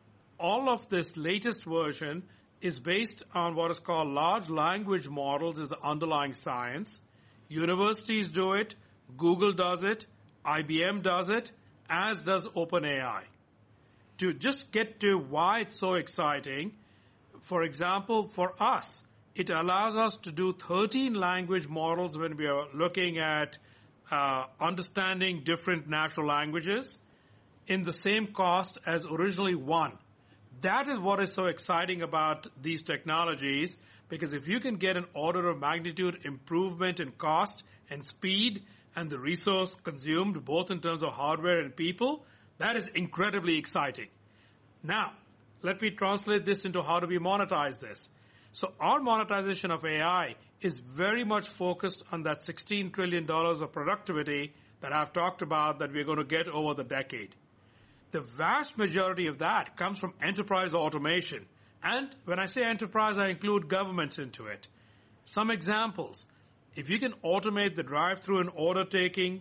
S3: all of this latest version is based on what is called large language models is the underlying science. Universities do it, Google does it, IBM does it, as does OpenAI. To just get to why it's so exciting, for example, for us, it allows us to do 13 language models when we are looking at understanding different natural languages in the same cost as originally one. That is what is so exciting about these technologies, because if you can get an order of magnitude improvement in cost and speed and the resource consumed, both in terms of hardware and people, that is incredibly exciting. Now, let me translate this into how do we monetize this. So our monetization of AI is very much focused on that $16 trillion of productivity that I've talked about that we're going to get over the decade. The vast majority of that comes from enterprise automation. And when I say enterprise, I include governments into it. Some examples. If you can automate the drive-through and order taking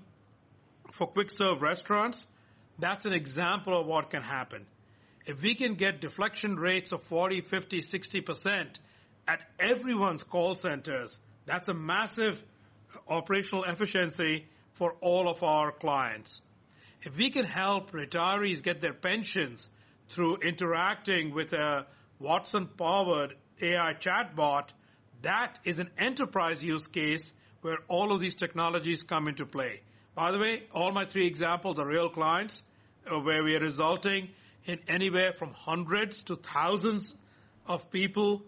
S3: for quick-serve restaurants, that's an example of what can happen. If we can get deflection rates of 40, 50, 60% at everyone's call centers, that's a massive operational efficiency for all of our clients. If we can help retirees get their pensions through interacting with a Watson-powered AI chatbot, that is an enterprise use case where all of these technologies come into play. By the way, all my three examples are real clients where we are resulting in anywhere from hundreds to thousands of people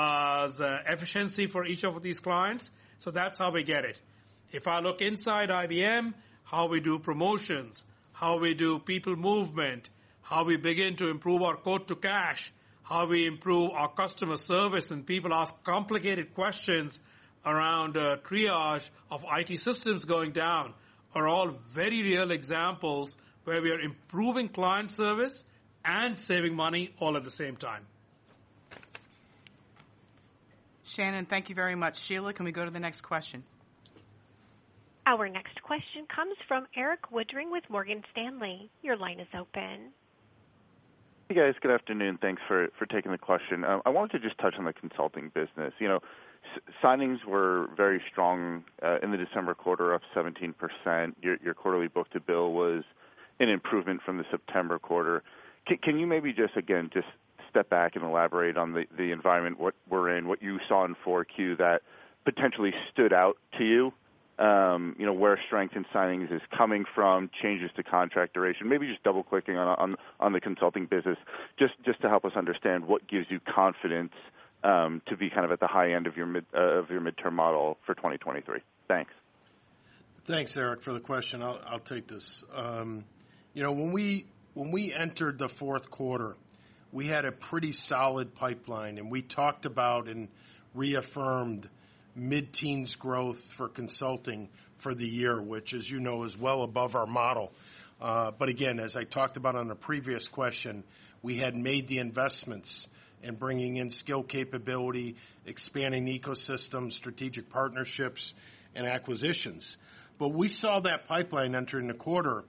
S3: as efficiency for each of these clients. So that's how we get it. If I look inside IBM, how we do promotions, how we do people movement, how we begin to improve our quote to cash, how we improve our customer service, and people ask complicated questions around triage of IT systems going down, are all very real examples where we are improving client service and saving money all at the same time.
S2: Shannon, thank you very much. Sheila, can we go to the next question?
S1: Our next question comes from Eric Woodring with Morgan Stanley. Your line is open.
S9: Hey guys, good afternoon. Thanks for taking the question. I wanted to just touch on the consulting business. You know, signings were very strong in the December quarter, up 17%. Your quarterly book-to-bill was an improvement from the September quarter. Can you maybe just step back and elaborate on the environment, what we're in, what you saw in 4Q that potentially stood out to you? You know, where strength in signings is coming from, changes to contract duration, maybe just double-clicking on the consulting business, just to help us understand what gives you confidence to be kind of at the high end of your midterm model for 2023. Thanks.
S4: Thanks, Eric, for the question. I'll take this. You know, when we entered the fourth quarter, we had a pretty solid pipeline, and we talked about and reaffirmed mid-teens growth for consulting for the year, which, as you know, is well above our model. But again, as I talked about on the previous question, we had made the investments in bringing in skill capability, expanding ecosystems, strategic partnerships, and acquisitions. But we saw that pipeline entering the quarter.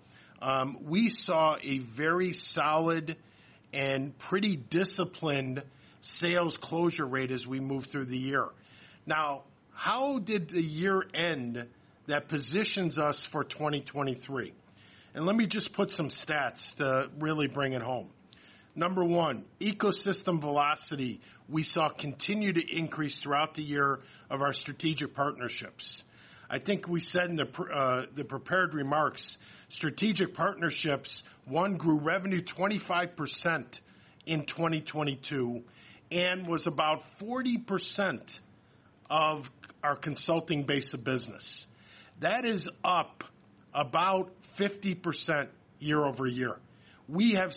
S4: We saw a very solid and pretty disciplined sales closure rate as we move through the year. Now, how did the year end that positions us for 2023? And let me just put some stats to really bring it home. Number one, ecosystem velocity we saw continue to increase throughout the year of our strategic partnerships. I think we said in the prepared remarks, strategic partnerships, one, grew revenue 25% in 2022 and was about 40% of our consulting base of business. That is up about 50% year over year. We have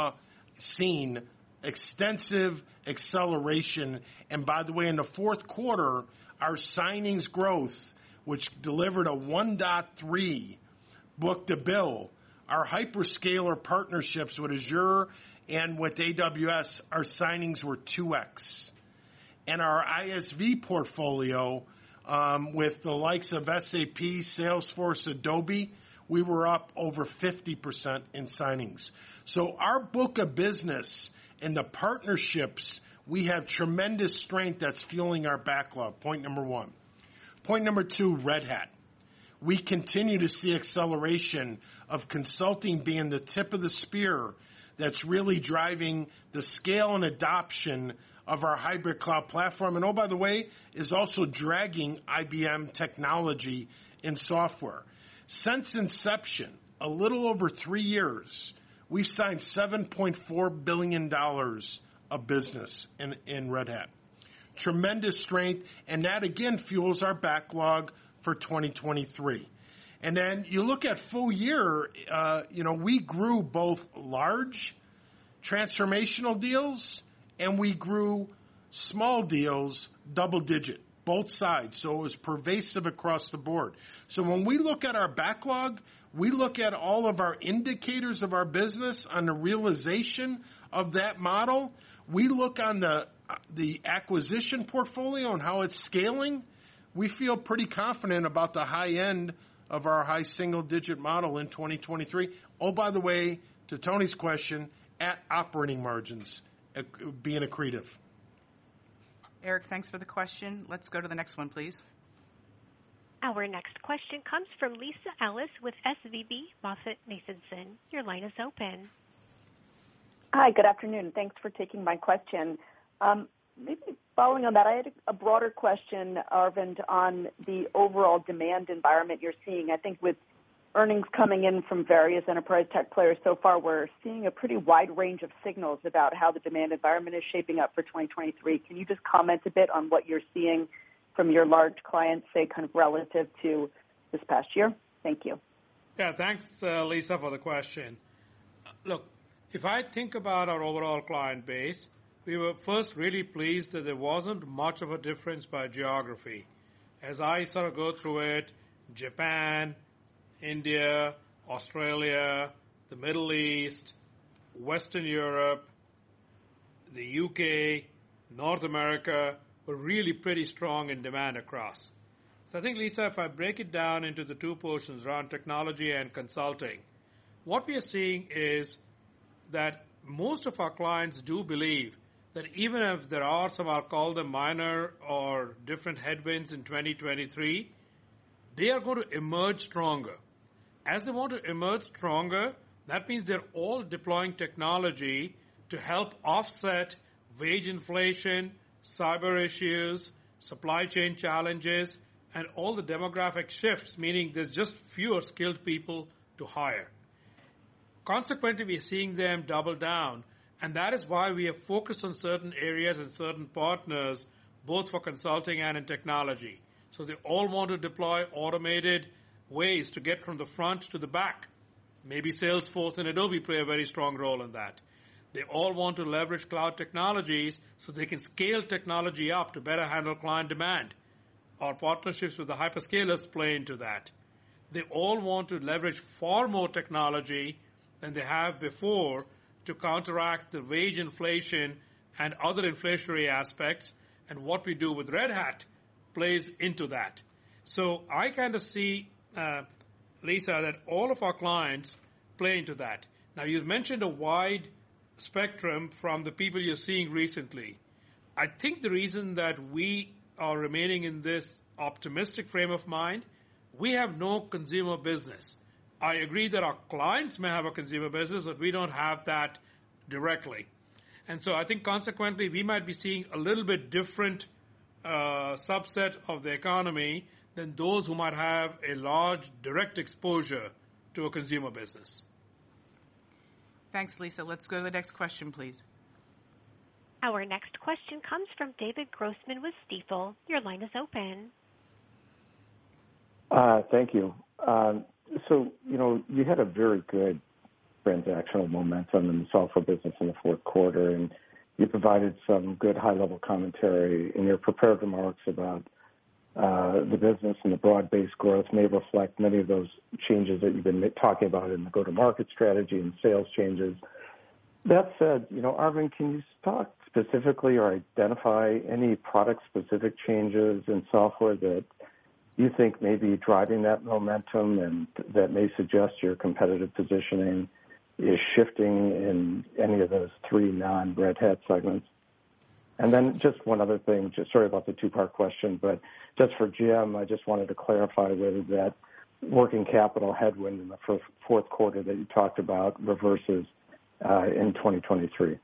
S4: seen extensive acceleration. And by the way, in the fourth quarter, our signings growth, which delivered a 1.3 book-to-bill, Our hyperscaler partnerships with Azure and with AWS, our signings were 2x. And our ISV portfolio, with the likes of SAP, Salesforce, Adobe, we were up over 50% in signings. So our book of business and the partnerships, we have tremendous strength that's fueling our backlog. Point number one. Point number two, Red Hat. We continue to see acceleration of consulting being the tip of the spear that's really driving the scale and adoption of our hybrid cloud platform. And oh, by the way, is also dragging IBM technology and software. Since inception, a little over 3 years, we've signed $7.4 billion of business in Red Hat. Tremendous strength, and that again fuels our backlog for 2023. And then you look at full year, we grew both large transformational deals and we grew small deals double digit, both sides. So it was pervasive across the board. So when we look at our backlog, we look at all of our indicators of our business on the realization of that model. We look on the acquisition portfolio and how it's scaling. We feel pretty confident about the high end of our high single-digit model in 2023. Oh, by the way, to Tony's question, at operating margins being accretive.
S2: Eric, thanks for the question. Let's go to the next one, please.
S1: Our next question comes from Lisa Ellis with SVB MoffettNathanson. Your line is open.
S10: Hi, good afternoon. Thanks for taking my question. Maybe following on that, I had a broader question, Arvind, on the overall demand environment you're seeing. I think with earnings coming in from various enterprise tech players so far, we're seeing a pretty wide range of signals about how the demand environment is shaping up for 2023. Can you just comment a bit on what you're seeing from your large clients, say, kind of relative to this past year? Thank you.
S3: Yeah, thanks, Lisa, for the question. Look, if I think about our overall client base, we were first really pleased that there wasn't much of a difference by geography. As I sort of go through it, Japan, India, Australia, the Middle East, Western Europe, the UK, North America were really pretty strong in demand across. So I think, Lisa, if I break it down into the two portions around technology and consulting, what we are seeing is that most of our clients do believe that even if there are some, I'll call them minor or different headwinds in 2023, they are going to emerge stronger. As they want to emerge stronger, that means they're all deploying technology to help offset wage inflation, cyber issues, supply chain challenges, and all the demographic shifts, meaning there's just fewer skilled people to hire. Consequently, we're seeing them double down, and that is why we have focused on certain areas and certain partners, both for consulting and in technology. So they all want to deploy automated ways to get from the front to the back. Maybe Salesforce and Adobe play a very strong role in that. They all want to leverage cloud technologies so they can scale technology up to better handle client demand. Our partnerships with the hyperscalers play into that. They all want to leverage far more technology than they have before to counteract the wage inflation and other inflationary aspects, and what we do with Red Hat plays into that. So I kind of see, Lisa, that all of our clients play into that. Now, you mentioned a wide spectrum from the people you're seeing recently. I think the reason that we are remaining in this optimistic frame of mind, we have no consumer business. I agree that our clients may have a consumer business, but we don't have that directly. And so I think consequently we might be seeing a little bit different subset of the economy than those who might have a large direct exposure to a consumer business.
S2: Thanks, Lisa. Let's go to the next question, please.
S1: Our next question comes from David Grossman with Stifel. Your line is open.
S11: Thank you. So, you had a very good transactional momentum in the software business in the fourth quarter, and you provided some good high-level commentary in your prepared remarks about the business and the broad-based growth may reflect many of those changes that you've been talking about in the go-to-market strategy and sales changes. That said, Arvind, can you talk specifically or identify any product-specific changes in software that you think may be driving that momentum and that may suggest your competitive positioning is shifting in any of those three non-Red Hat segments? And then just one other thing, just sorry about the two-part question, but just for Jim, I just wanted to clarify whether that working capital headwind in the fourth quarter that you talked about reverses in 2023.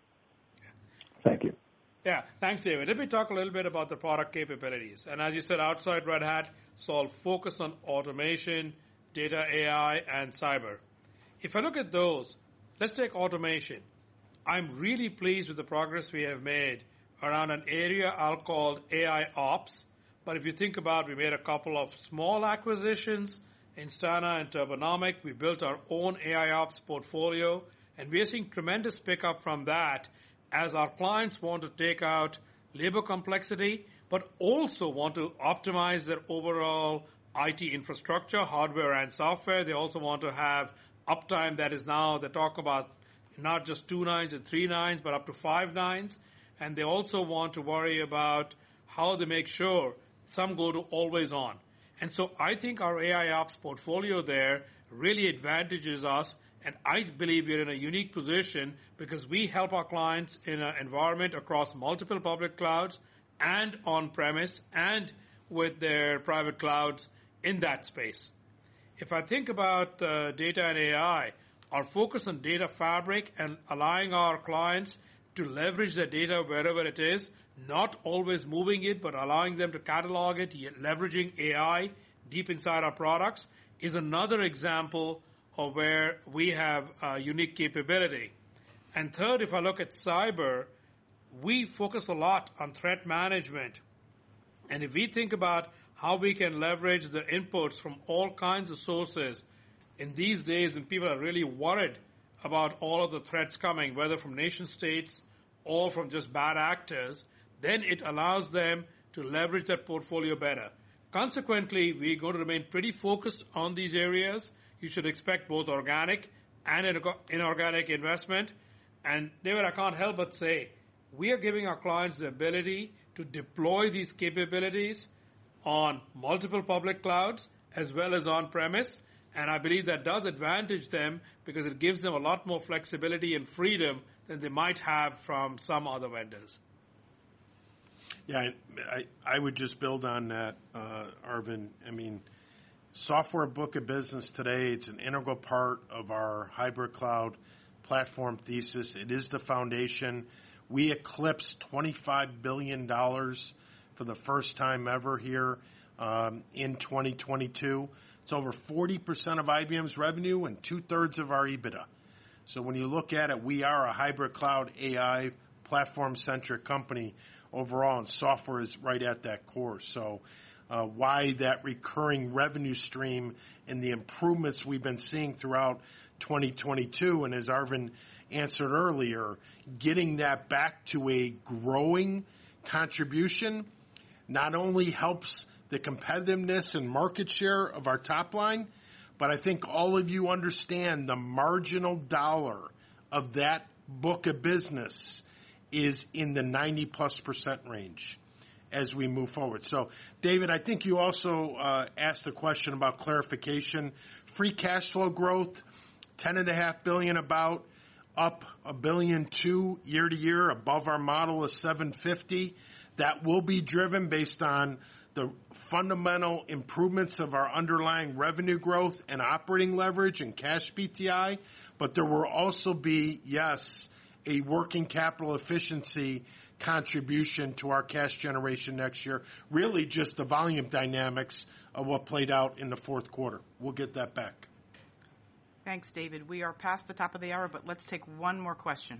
S11: Thank you.
S3: Yeah, thanks, David. Let me talk a little bit about the product capabilities. And as you said, outside Red Hat, Sol focus on automation, data, AI, and cyber. If I look at those, let's take automation. I'm really pleased with the progress we have made around an area I'll call AI Ops. But if you think about, we made a couple of small acquisitions, Instana and Turbonomic. We built our own AI Ops portfolio, and we are seeing tremendous pickup from that as our clients want to take out labor complexity, but also want to optimize their overall IT infrastructure, hardware and software. They also want to have uptime that is now, they talk about not just 2 nines and 3 nines, but up to 5 nines. And they also want to worry about how they make sure some go to always on. And so I think our AI Ops portfolio there really advantages us, and I believe we're in a unique position because we help our clients in an environment across multiple public clouds and on-premise and with their private clouds in that space. If I think about data and AI, our focus on data fabric and allowing our clients to leverage their data wherever it is, not always moving it, but allowing them to catalog it, leveraging AI deep inside our products, is another example of where we have a unique capability. And third, if I look at cyber, we focus a lot on threat management. And if we think about how we can leverage the inputs from all kinds of sources in these days when people are really worried about all of the threats coming, whether from nation states or from just bad actors, then it allows them to leverage that portfolio better. Consequently, we're going to remain pretty focused on these areas. You should expect both organic and inorganic investment. And David, I can't help but say, we are giving our clients the ability to deploy these capabilities on multiple public clouds as well as on-premise. And I believe that does advantage them because it gives them a lot more flexibility and freedom than they might have from some other vendors.
S4: Yeah, I would just build on that, Arvind. I mean, software book of business today, it's an integral part of our hybrid cloud platform thesis. It is the foundation. We eclipsed $25 billion for the first time ever here in 2022. It's over 40% of IBM's revenue and 2/3 of our EBITDA. So when you look at it, we are a hybrid cloud AI platform-centric company overall, and software is right at that core. So why that recurring revenue stream and the improvements we've been seeing throughout 2022, and as Arvind answered earlier, getting that back to a growing contribution not only helps the competitiveness and market share of our top line, but I think all of you understand the marginal dollar of that book of business is in the 90+% range as we move forward. So, David, I think you also asked a question about clarification. Free cash flow growth, $10.5 billion about, up $1.2 billion year to year, above our model of $750. That will be driven based on the fundamental improvements of our underlying revenue growth and operating leverage and cash PTI. But there will also be, yes, a working capital efficiency contribution to our cash generation next year. Really just the volume dynamics of what played out in the fourth quarter. We'll get that back.
S2: Thanks, David. We are past the top of the hour, but let's take one more question.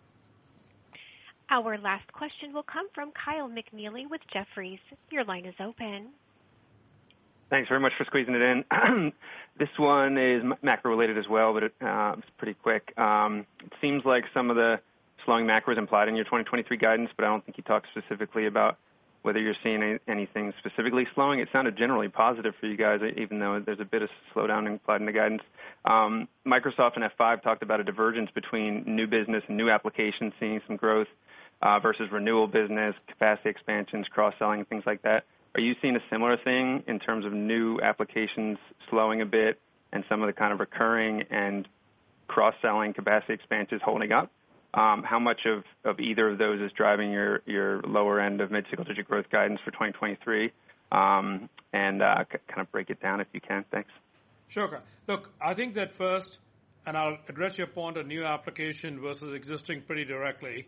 S1: Our last question will come from Kyle McNealy with Jefferies. Your line is open.
S12: Thanks very much for squeezing it in. This one is macro-related as well, but it's pretty quick. It seems like some of the slowing macro is implied in your 2023 guidance, but I don't think you talked specifically about whether you're seeing anything specifically slowing. It sounded generally positive for you guys, even though there's a bit of slowdown implied in the guidance. Microsoft and F5 talked about a divergence between new business and new applications seeing some growth versus renewal business, capacity expansions, cross-selling, things like that. Are you seeing a similar thing in terms of new applications slowing a bit and some of the kind of recurring and cross-selling capacity expansions holding up? How much of either of those is driving your lower end of mid-single-digit growth guidance for 2023? And kind of break it down if you can. Thanks.
S3: Sure. Look, I think that first, and I'll address your point on new application versus existing pretty directly.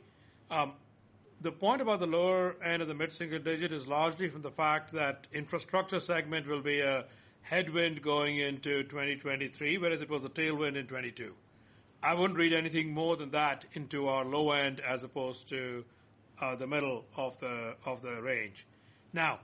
S3: The point about the lower end of the mid-single digit is largely from the fact that infrastructure segment will be a headwind going into 2023, whereas it was a tailwind in 22. I wouldn't read anything more than that into our low end as opposed to the middle of the range. Now,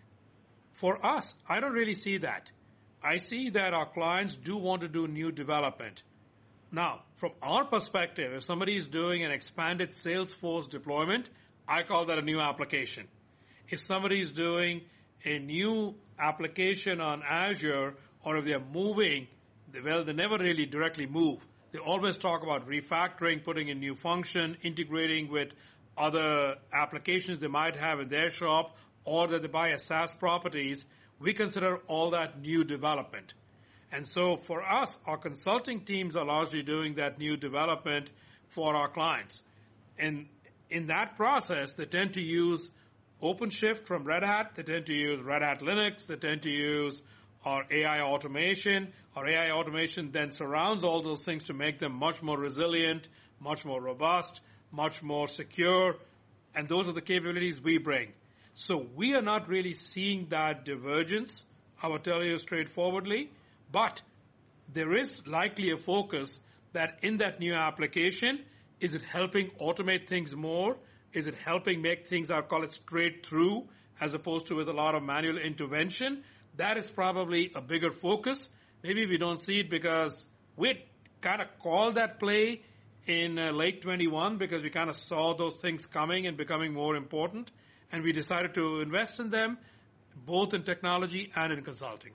S3: for us, I don't really see that. I see that our clients do want to do new development. Now, from our perspective, if somebody is doing an expanded Salesforce deployment, I call that a new application. If somebody is doing a new application on Azure, or if they're moving, well, they never really directly move. They always talk about refactoring, putting in new function, integrating with other applications they might have in their shop, or that they buy as SaaS properties. We consider all that new development. And so for us, our consulting teams are largely doing that new development for our clients. And in that process, they tend to use OpenShift from Red Hat. They tend to use Red Hat Linux. They tend to use our AI automation. Our AI automation then surrounds all those things to make them much more resilient, much more robust, much more secure. And those are the capabilities we bring. So we are not really seeing that divergence, I will tell you straightforwardly. But there is likely a focus that in that new application, is it helping automate things more? Is it helping make things, I'll call it straight through, as opposed to with a lot of manual intervention? That is probably a bigger focus. Maybe we don't see it because we kind of called that play in late 21 because we kind of saw those things coming and becoming more important. And we decided to invest in them, both in technology and in consulting.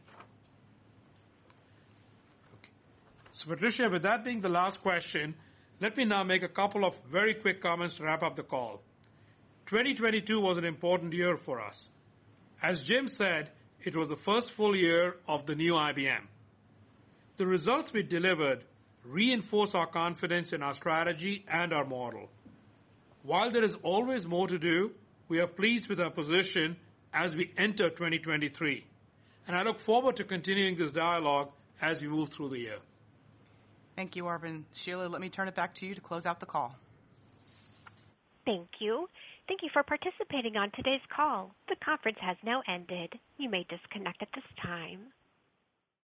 S3: Okay. So Patricia, with that being the last question, let me now make a couple of very quick comments to wrap up the call. 2022 was an important year for us. As Jim said, it was the first full year of the new IBM. The results we delivered reinforce our confidence in our strategy and our model. While there is always more to do, we are pleased with our position as we enter 2023. And I look forward to continuing this dialogue as we move through the year.
S2: Thank you, Arvind. Sheila, let me turn it back to you to close out the call.
S1: Thank you. Thank you for participating on today's call. The conference has now ended. You may disconnect at this time.